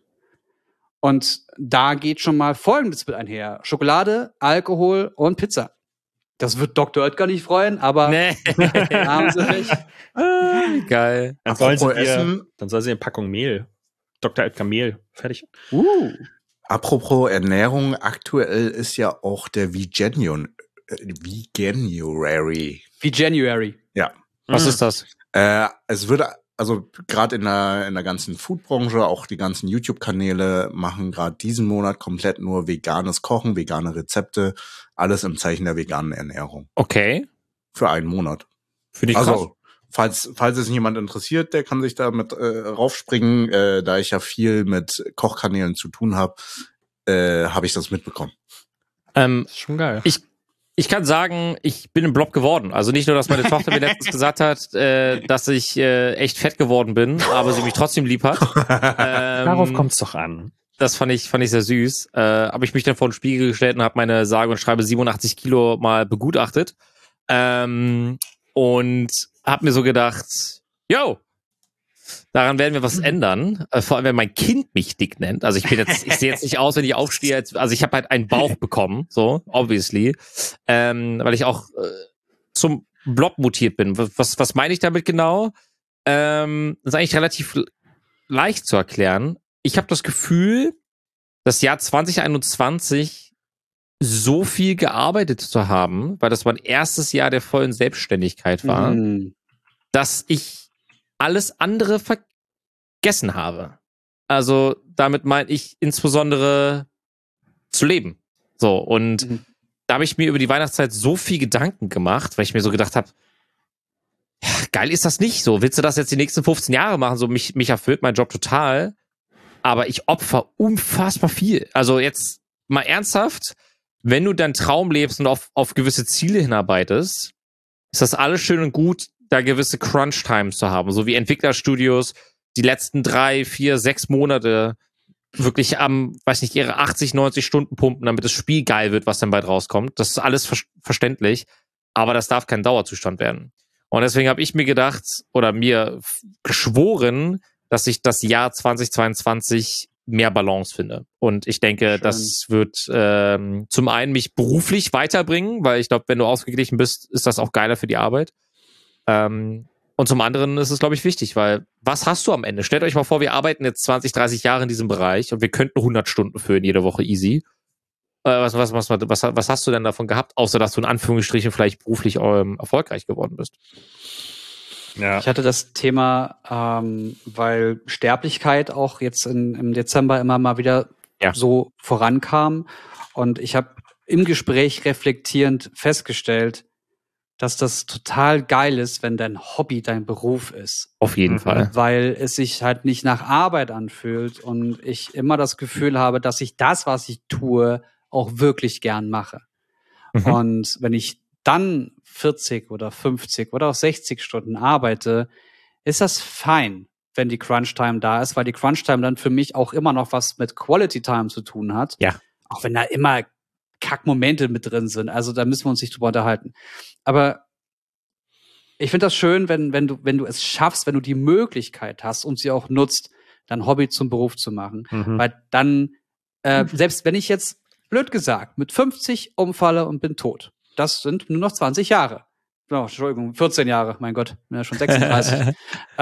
Und da geht schon mal Folgendes mit einher. Schokolade, Alkohol und Pizza. Das wird Dr. Oetker nicht freuen, aber haben sie nicht. Geil. Dann soll sie eine Packung Mehl. Dr. Oetker Mehl. Fertig. Apropos Ernährung, aktuell ist ja auch der Veganuary. Veganuary. Ja. Was ist das? Es wird, also gerade in der ganzen Foodbranche, auch die ganzen YouTube-Kanäle machen gerade diesen Monat komplett nur veganes Kochen, vegane Rezepte, alles im Zeichen der veganen Ernährung. Okay. Für einen Monat. Finde ich krass. Also, falls es jemand interessiert, der kann sich da mit raufspringen. Da ich ja viel mit Kochkanälen zu tun habe, habe ich das mitbekommen. Das ist schon geil. Ich kann sagen, ich bin im Blob geworden. Also nicht nur, dass meine Tochter mir letztens gesagt hat, dass ich echt fett geworden bin, aber sie mich trotzdem lieb hat. Darauf kommt's doch an. Das fand ich sehr süß. Habe ich mich dann vor den Spiegel gestellt und habe meine sage und schreibe 87 Kilo mal begutachtet. Und habe mir so gedacht, yo, daran werden wir was ändern. Vor allem, wenn mein Kind mich dick nennt. Also ich sehe jetzt nicht aus, wenn ich aufstehe. Also ich habe halt einen Bauch bekommen, so, obviously. Weil ich auch zum Blob mutiert bin. Was meine ich damit genau? Das ist eigentlich relativ leicht zu erklären. Ich habe das Gefühl, das Jahr 2021 so viel gearbeitet zu haben, weil das mein erstes Jahr der vollen Selbstständigkeit war, dass ich alles andere vergessen habe. Also damit meine ich insbesondere zu leben. So, und da habe ich mir über die Weihnachtszeit so viel Gedanken gemacht, weil ich mir so gedacht habe, ja, geil ist das nicht so. Willst du das jetzt die nächsten 15 Jahre machen? So, mich erfüllt mein Job total. Aber ich opfer unfassbar viel. Also jetzt mal ernsthaft, wenn du deinen Traum lebst und auf gewisse Ziele hinarbeitest, ist das alles schön und gut, da gewisse Crunch-Times zu haben. So wie Entwicklerstudios die letzten 3, 4, 6 Monate wirklich ihre 80, 90 Stunden pumpen, damit das Spiel geil wird, was dann bald rauskommt. Das ist alles verständlich. Aber das darf kein Dauerzustand werden. Und deswegen habe ich mir gedacht oder mir geschworen, dass ich das Jahr 2022 mehr Balance finde. Und ich denke, das wird zum einen mich beruflich weiterbringen, weil ich glaube, wenn du ausgeglichen bist, ist das auch geiler für die Arbeit. Und zum anderen ist es, glaube ich, wichtig, weil was hast du am Ende? Stellt euch mal vor, wir arbeiten jetzt 20, 30 Jahre in diesem Bereich und wir könnten 100 Stunden füllen jede Woche easy. Was hast du denn davon gehabt, außer dass du in Anführungsstrichen vielleicht beruflich erfolgreich geworden bist? Ja. Ich hatte das Thema, weil Sterblichkeit auch jetzt im Dezember immer mal wieder so vorankam. Und ich habe im Gespräch reflektierend festgestellt, dass das total geil ist, wenn dein Hobby dein Beruf ist. Auf jeden Fall. Weil es sich halt nicht nach Arbeit anfühlt und ich immer das Gefühl habe, dass ich das, was ich tue, auch wirklich gern mache. Und wenn ich dann 40 oder 50 oder auch 60 Stunden arbeite, ist das fein, wenn die Crunch-Time da ist, weil die Crunch-Time dann für mich auch immer noch was mit Quality-Time zu tun hat. Ja. Auch wenn da immer Kackmomente mit drin sind. Also da müssen wir uns nicht drüber unterhalten. Aber ich finde das schön, wenn du es schaffst, wenn du die Möglichkeit hast und sie auch nutzt, dein Hobby zum Beruf zu machen. Weil dann, selbst wenn ich jetzt, blöd gesagt, mit 50 umfalle und bin tot, das sind nur noch 20 Jahre. Oh, Entschuldigung, 14 Jahre, mein Gott, bin ja schon 36.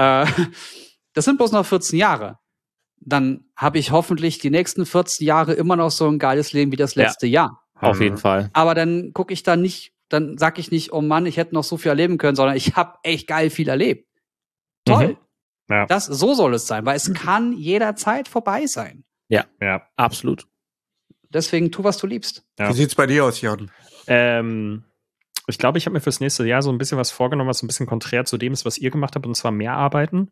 Das sind bloß noch 14 Jahre. Dann habe ich hoffentlich die nächsten 14 Jahre immer noch so ein geiles Leben wie das letzte Jahr. Auf jeden Fall. Aber dann gucke ich dann sag ich nicht, oh Mann, ich hätte noch so viel erleben können, sondern ich habe echt geil viel erlebt. Toll. Ja. So soll es sein, weil es kann jederzeit vorbei sein. Ja, absolut. Deswegen tu, was du liebst. Ja. Wie sieht's bei dir aus, Jan? Ich glaube, ich habe mir fürs nächste Jahr so ein bisschen was vorgenommen, was so ein bisschen konträr zu dem ist, was ihr gemacht habt, und zwar mehr arbeiten.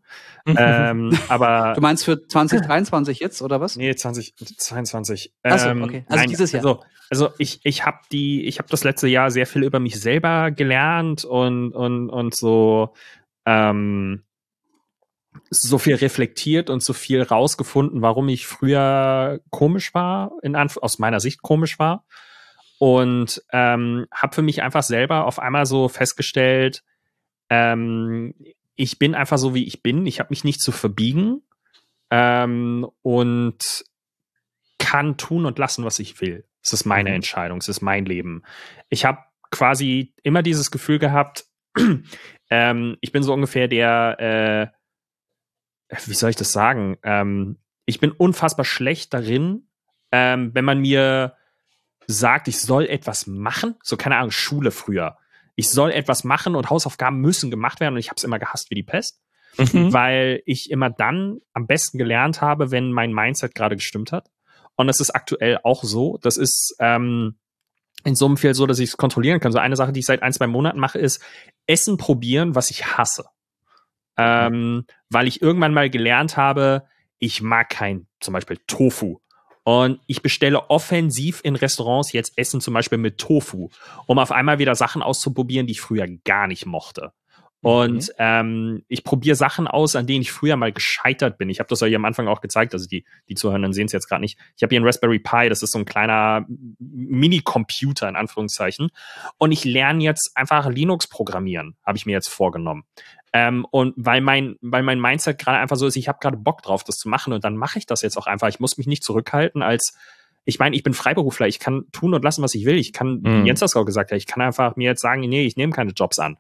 Aber du meinst für 2023 jetzt, oder was? Nee, 2022. Achso, okay. Also nein, dieses Jahr. Also ich habe das letzte Jahr sehr viel über mich selber gelernt und so so viel reflektiert und so viel rausgefunden, warum ich früher komisch war, aus meiner Sicht komisch war. Und habe für mich einfach selber auf einmal so festgestellt, ich bin einfach so, wie ich bin. Ich habe mich nicht zu verbiegen und kann tun und lassen, was ich will. Es ist meine Entscheidung, es ist mein Leben. Ich habe quasi immer dieses Gefühl gehabt, ich bin so ungefähr der, wie soll ich das sagen? Ich bin unfassbar schlecht darin, wenn man mir sagt, ich soll etwas machen, so keine Ahnung, Schule früher. Ich soll etwas machen und Hausaufgaben müssen gemacht werden und ich habe es immer gehasst wie die Pest, weil ich immer dann am besten gelernt habe, wenn mein Mindset gerade gestimmt hat. Und das ist aktuell auch so. Das ist in so einem Fall so, dass ich es kontrollieren kann. So eine Sache, die ich seit 1-2 Monaten mache, ist Essen probieren, was ich hasse. Weil ich irgendwann mal gelernt habe, ich mag kein zum Beispiel Tofu. Und ich bestelle offensiv in Restaurants jetzt Essen zum Beispiel mit Tofu, um auf einmal wieder Sachen auszuprobieren, die ich früher gar nicht mochte. Und ich probiere Sachen aus, an denen ich früher mal gescheitert bin. Ich habe das euch am Anfang auch gezeigt, also die Zuhörenden sehen es jetzt gerade nicht. Ich habe hier einen Raspberry Pi, das ist so ein kleiner Mini-Computer in Anführungszeichen. Und ich lerne jetzt einfach Linux programmieren, habe ich mir jetzt vorgenommen. Und weil mein Mindset gerade einfach so ist, ich habe gerade Bock drauf, das zu machen und dann mache ich das jetzt auch einfach. Ich muss mich nicht zurückhalten ich meine, ich bin Freiberufler, ich kann tun und lassen, was ich will. Ich kann, wie Jens das auch gesagt hat, ich kann einfach mir jetzt sagen, nee, ich nehme keine Jobs an.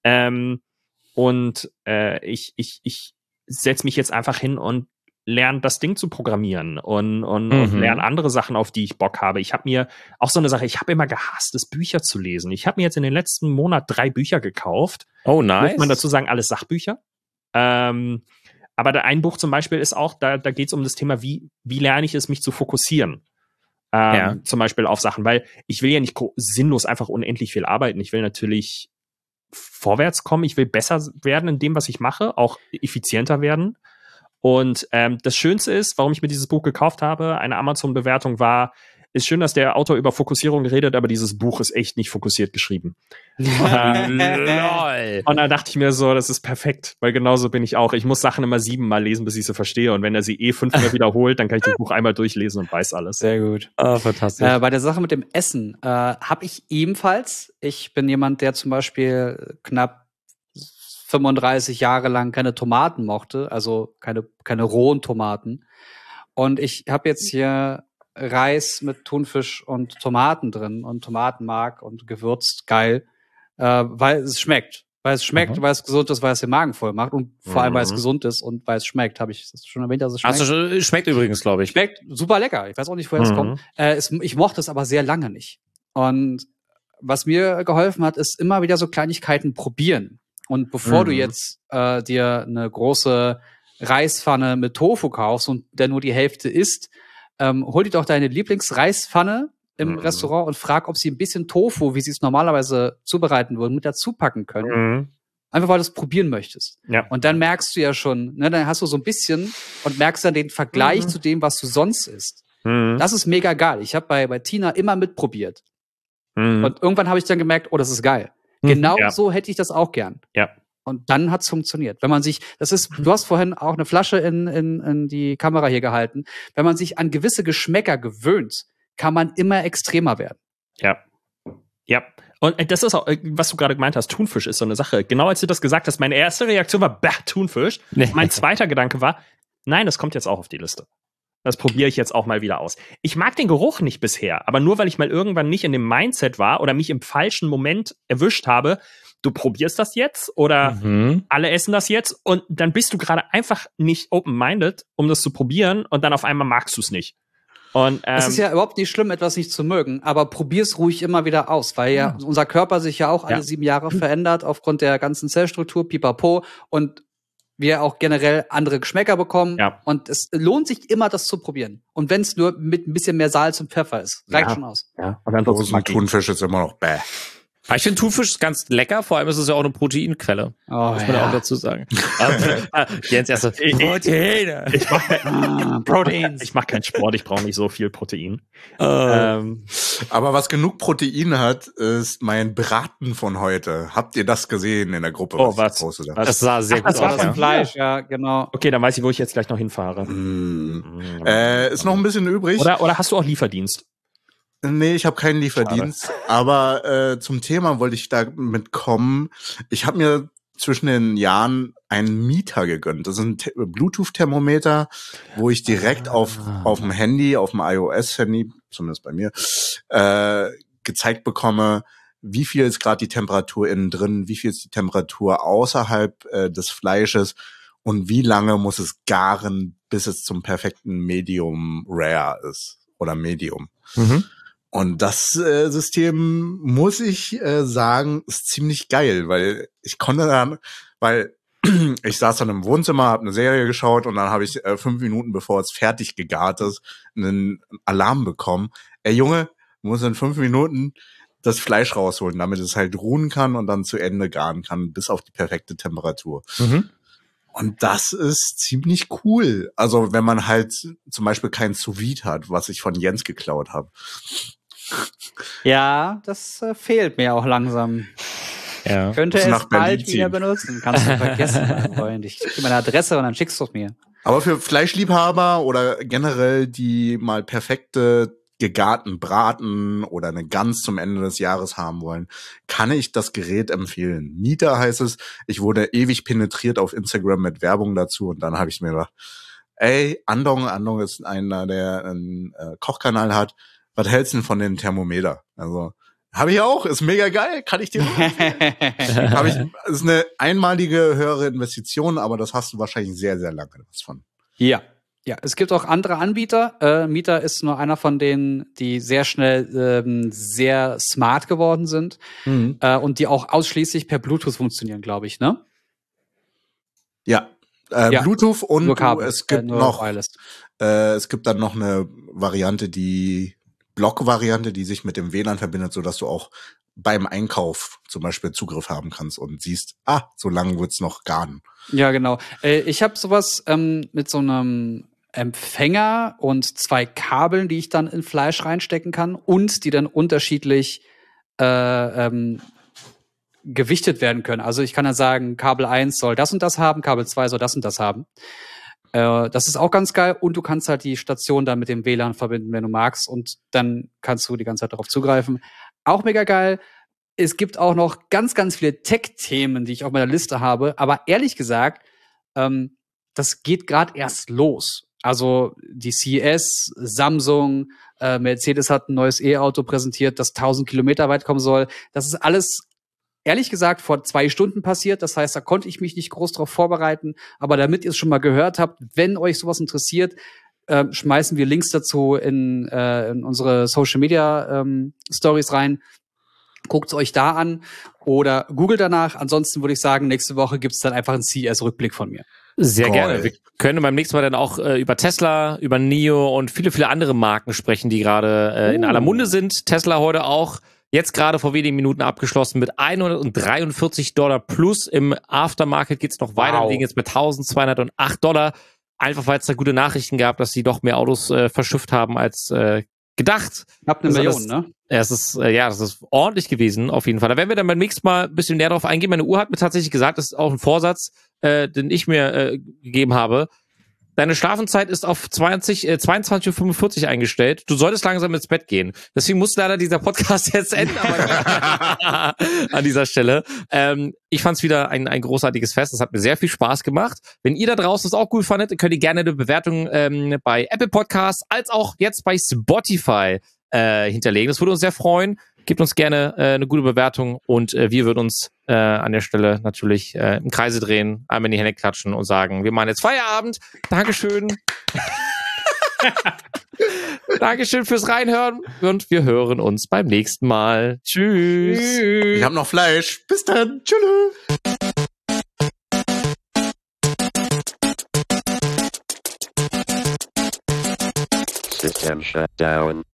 Ich setze mich jetzt einfach hin und lerne das Ding zu programmieren und lerne andere Sachen, auf die ich Bock habe. Ich habe mir auch so eine Sache, ich habe immer gehasst, es Bücher zu lesen. Ich habe mir jetzt in den letzten Monat 3 Bücher gekauft. Oh, nice. Muss man dazu sagen, alles Sachbücher. Aber ein Buch zum Beispiel ist auch, da geht es um das Thema, wie lerne ich es, mich zu fokussieren. Zum Beispiel auf Sachen, weil ich will ja nicht sinnlos einfach unendlich viel arbeiten. Ich will natürlich vorwärts kommen, ich will besser werden in dem, was ich mache, auch effizienter werden. Und das Schönste ist, warum ich mir dieses Buch gekauft habe, eine Amazon-Bewertung ist schön, dass der Autor über Fokussierung redet, aber dieses Buch ist echt nicht fokussiert geschrieben. Lol. Und da dachte ich mir so, das ist perfekt, weil genauso bin ich auch. Ich muss Sachen immer 7-mal lesen, bis ich sie verstehe. Und wenn er sie 5-mal wiederholt, dann kann ich das Buch einmal durchlesen und weiß alles. Sehr gut. Fantastisch. Bei der Sache mit dem Essen habe ich ebenfalls. Ich bin jemand, der zum Beispiel knapp 35 Jahre lang keine Tomaten mochte, also keine rohen Tomaten. Und ich habe jetzt hier Reis mit Thunfisch und Tomaten drin und Tomatenmark und gewürzt, geil, weil es schmeckt. Weil es schmeckt, weil es gesund ist, weil es den Magen voll macht und vor allem, weil es gesund ist und weil es schmeckt. Habe ich das schon erwähnt, dass es schmeckt? Also, schmeckt übrigens, glaube ich. Schmeckt super lecker. Ich weiß auch nicht, woher es kommt. Ich mochte es aber sehr lange nicht. Und was mir geholfen hat, ist immer wieder so Kleinigkeiten probieren. Und bevor du jetzt dir eine große Reispfanne mit Tofu kaufst und der nur die Hälfte isst, hol dir doch deine Lieblingsreispfanne im Restaurant und frag, ob sie ein bisschen Tofu, wie sie es normalerweise zubereiten würden, mit dazu packen können. Einfach, weil du es probieren möchtest. Ja. Und dann merkst du ja schon, ne, dann hast du so ein bisschen und merkst dann den Vergleich zu dem, was du sonst isst. Das ist mega geil. Ich habe bei Tina immer mitprobiert. Und irgendwann habe ich dann gemerkt, oh, das ist geil. Genau so hätte ich das auch gern. Ja. Und dann hat's funktioniert. Wenn man sich, du hast vorhin auch eine Flasche in die Kamera hier gehalten. Wenn man sich an gewisse Geschmäcker gewöhnt, kann man immer extremer werden. Ja. Ja. Und das ist auch, was du gerade gemeint hast, Thunfisch ist so eine Sache. Genau als du das gesagt hast, meine erste Reaktion war, Thunfisch. Mein zweiter Gedanke war, nein, das kommt jetzt auch auf die Liste. Das probiere ich jetzt auch mal wieder aus. Ich mag den Geruch nicht bisher, aber nur weil ich mal irgendwann nicht in dem Mindset war oder mich im falschen Moment erwischt habe, du probierst das jetzt oder alle essen das jetzt und dann bist du gerade einfach nicht open-minded, um das zu probieren und dann auf einmal magst du es nicht. Und es ist ja überhaupt nicht schlimm, etwas nicht zu mögen, aber probier's ruhig immer wieder aus, weil ja unser Körper sich ja auch alle 7 Jahre verändert aufgrund der ganzen Zellstruktur, pipapo, und wir auch generell andere Geschmäcker bekommen. Ja. Und es lohnt sich immer, das zu probieren. Und wenn es nur mit ein bisschen mehr Salz und Pfeffer ist, reicht schon aus. Ja. Und dann Thunfisch ist immer noch bäh. Ich finde Thunfisch ganz lecker, vor allem ist es ja auch eine Proteinquelle. Muss man auch dazu sagen. Jens erst so, Proteine. Ich mach keinen Sport, ich brauche nicht so viel Protein. Aber was genug Protein hat, ist mein Braten von heute. Habt ihr das gesehen in der Gruppe? Das sah sehr gut aus. Das war Fleisch, ja, genau. Okay, dann weiß ich, wo ich jetzt gleich noch hinfahre. Ist noch ein bisschen übrig. Oder hast du auch Lieferdienst? Nee, ich habe keinen Lieferdienst, schade. Aber zum Thema wollte ich damit kommen. Ich habe mir zwischen den Jahren einen Mieter gegönnt. Das ist ein Bluetooth-Thermometer, wo ich direkt auf dem Handy, auf dem iOS-Handy, zumindest bei mir, gezeigt bekomme, wie viel ist gerade die Temperatur innen drin, wie viel ist die Temperatur außerhalb des Fleisches und wie lange muss es garen, bis es zum perfekten Medium Rare ist oder Medium. Und das System, muss ich sagen, ist ziemlich geil, weil ich konnte dann, ich saß dann im Wohnzimmer, habe eine Serie geschaut und dann habe ich 5 Minuten, bevor es fertig gegart ist, einen Alarm bekommen. Ey Junge, du musst in 5 Minuten das Fleisch rausholen, damit es halt ruhen kann und dann zu Ende garen kann, bis auf die perfekte Temperatur. Und das ist ziemlich cool. Also wenn man halt zum Beispiel kein Sous-Vide hat, was ich von Jens geklaut habe. Ja, das fehlt mir auch langsam. Ja. Könnte Musst es nach Berlin bald wieder ziehen. benutzen. Kannst du vergessen, mein Freund. Ich gebe meine Adresse und dann schickst du es mir. Aber für Fleischliebhaber oder generell, die mal perfekte gegarten Braten oder eine Gans zum Ende des Jahres haben wollen, kann ich das Gerät empfehlen. Nita heißt es. Ich wurde ewig penetriert auf Instagram mit Werbung dazu und dann habe ich mir gedacht, ey, Andong ist einer, der einen Kochkanal hat. Was hältst du denn von dem Thermometer? Also, habe ich auch, ist mega geil, kann ich dir nur empfehlen. Ist eine einmalige höhere Investition, aber das hast du wahrscheinlich sehr, sehr lange was von. Ja. Ja, es gibt auch andere Anbieter. Mita ist nur einer von denen, die sehr schnell sehr smart geworden sind und die auch ausschließlich per Bluetooth funktionieren, glaube ich, ne? Ja, Ja, Bluetooth und nur Kabel, es gibt nur noch, Wireless. es gibt dann noch eine Variante, die Block-Variante, die sich mit dem WLAN verbindet, sodass du auch beim Einkauf zum Beispiel Zugriff haben kannst und siehst, so lange wird's noch garen. Ja, genau. Ich habe sowas mit so einem Empfänger und 2 Kabeln, die ich dann in Fleisch reinstecken kann und die dann unterschiedlich gewichtet werden können. Also ich kann dann sagen, Kabel 1 soll das und das haben, Kabel 2 soll das und das haben. Das ist auch ganz geil und du kannst halt die Station dann mit dem WLAN verbinden, wenn du magst und dann kannst du die ganze Zeit darauf zugreifen. Auch mega geil. Es gibt auch noch ganz, ganz viele Tech-Themen, die ich auf meiner Liste habe, aber ehrlich gesagt, das geht gerade erst los. Also die CES, Samsung, Mercedes hat ein neues E-Auto präsentiert, das 1000 Kilometer weit kommen soll. Das ist alles ehrlich gesagt vor 2 Stunden passiert. Das heißt, da konnte ich mich nicht groß drauf vorbereiten. Aber damit ihr es schon mal gehört habt, wenn euch sowas interessiert, schmeißen wir Links dazu in unsere Social Media Stories rein. Guckt es euch da an oder googelt danach. Ansonsten würde ich sagen, nächste Woche gibt es dann einfach einen CES-Rückblick von mir. Sehr gerne. Wir können beim nächsten Mal dann auch über Tesla, über NIO und viele, viele andere Marken sprechen, die gerade in aller Munde sind. Tesla heute auch jetzt gerade vor wenigen Minuten abgeschlossen mit $143 plus. Im Aftermarket geht's noch weiter. Wir liegen jetzt mit $1.208. Einfach weil es da gute Nachrichten gab, dass sie doch mehr Autos verschifft haben als gedacht. Knapp 1 Million, ne? Das ist ordentlich gewesen, auf jeden Fall. Da werden wir dann beim nächsten Mal ein bisschen näher drauf eingehen. Meine Uhr hat mir tatsächlich gesagt, das ist auch ein Vorsatz, den ich mir gegeben habe. Deine Schlafenszeit ist auf 22:45 Uhr eingestellt. Du solltest langsam ins Bett gehen. Deswegen muss leider dieser Podcast jetzt enden, aber an dieser Stelle. Ich fand es wieder ein großartiges Fest. Es hat mir sehr viel Spaß gemacht. Wenn ihr da draußen es auch cool fandet, könnt ihr gerne eine Bewertung bei Apple Podcasts als auch jetzt bei Spotify hinterlegen. Das würde uns sehr freuen. Gebt uns gerne eine gute Bewertung und wir würden uns an der Stelle natürlich im Kreise drehen, einmal in die Hände klatschen und sagen, wir machen jetzt Feierabend. Dankeschön. Dankeschön fürs Reinhören und wir hören uns beim nächsten Mal. Tschüss. Ich hab noch Fleisch. Bis dann. Tschüss. System shut down.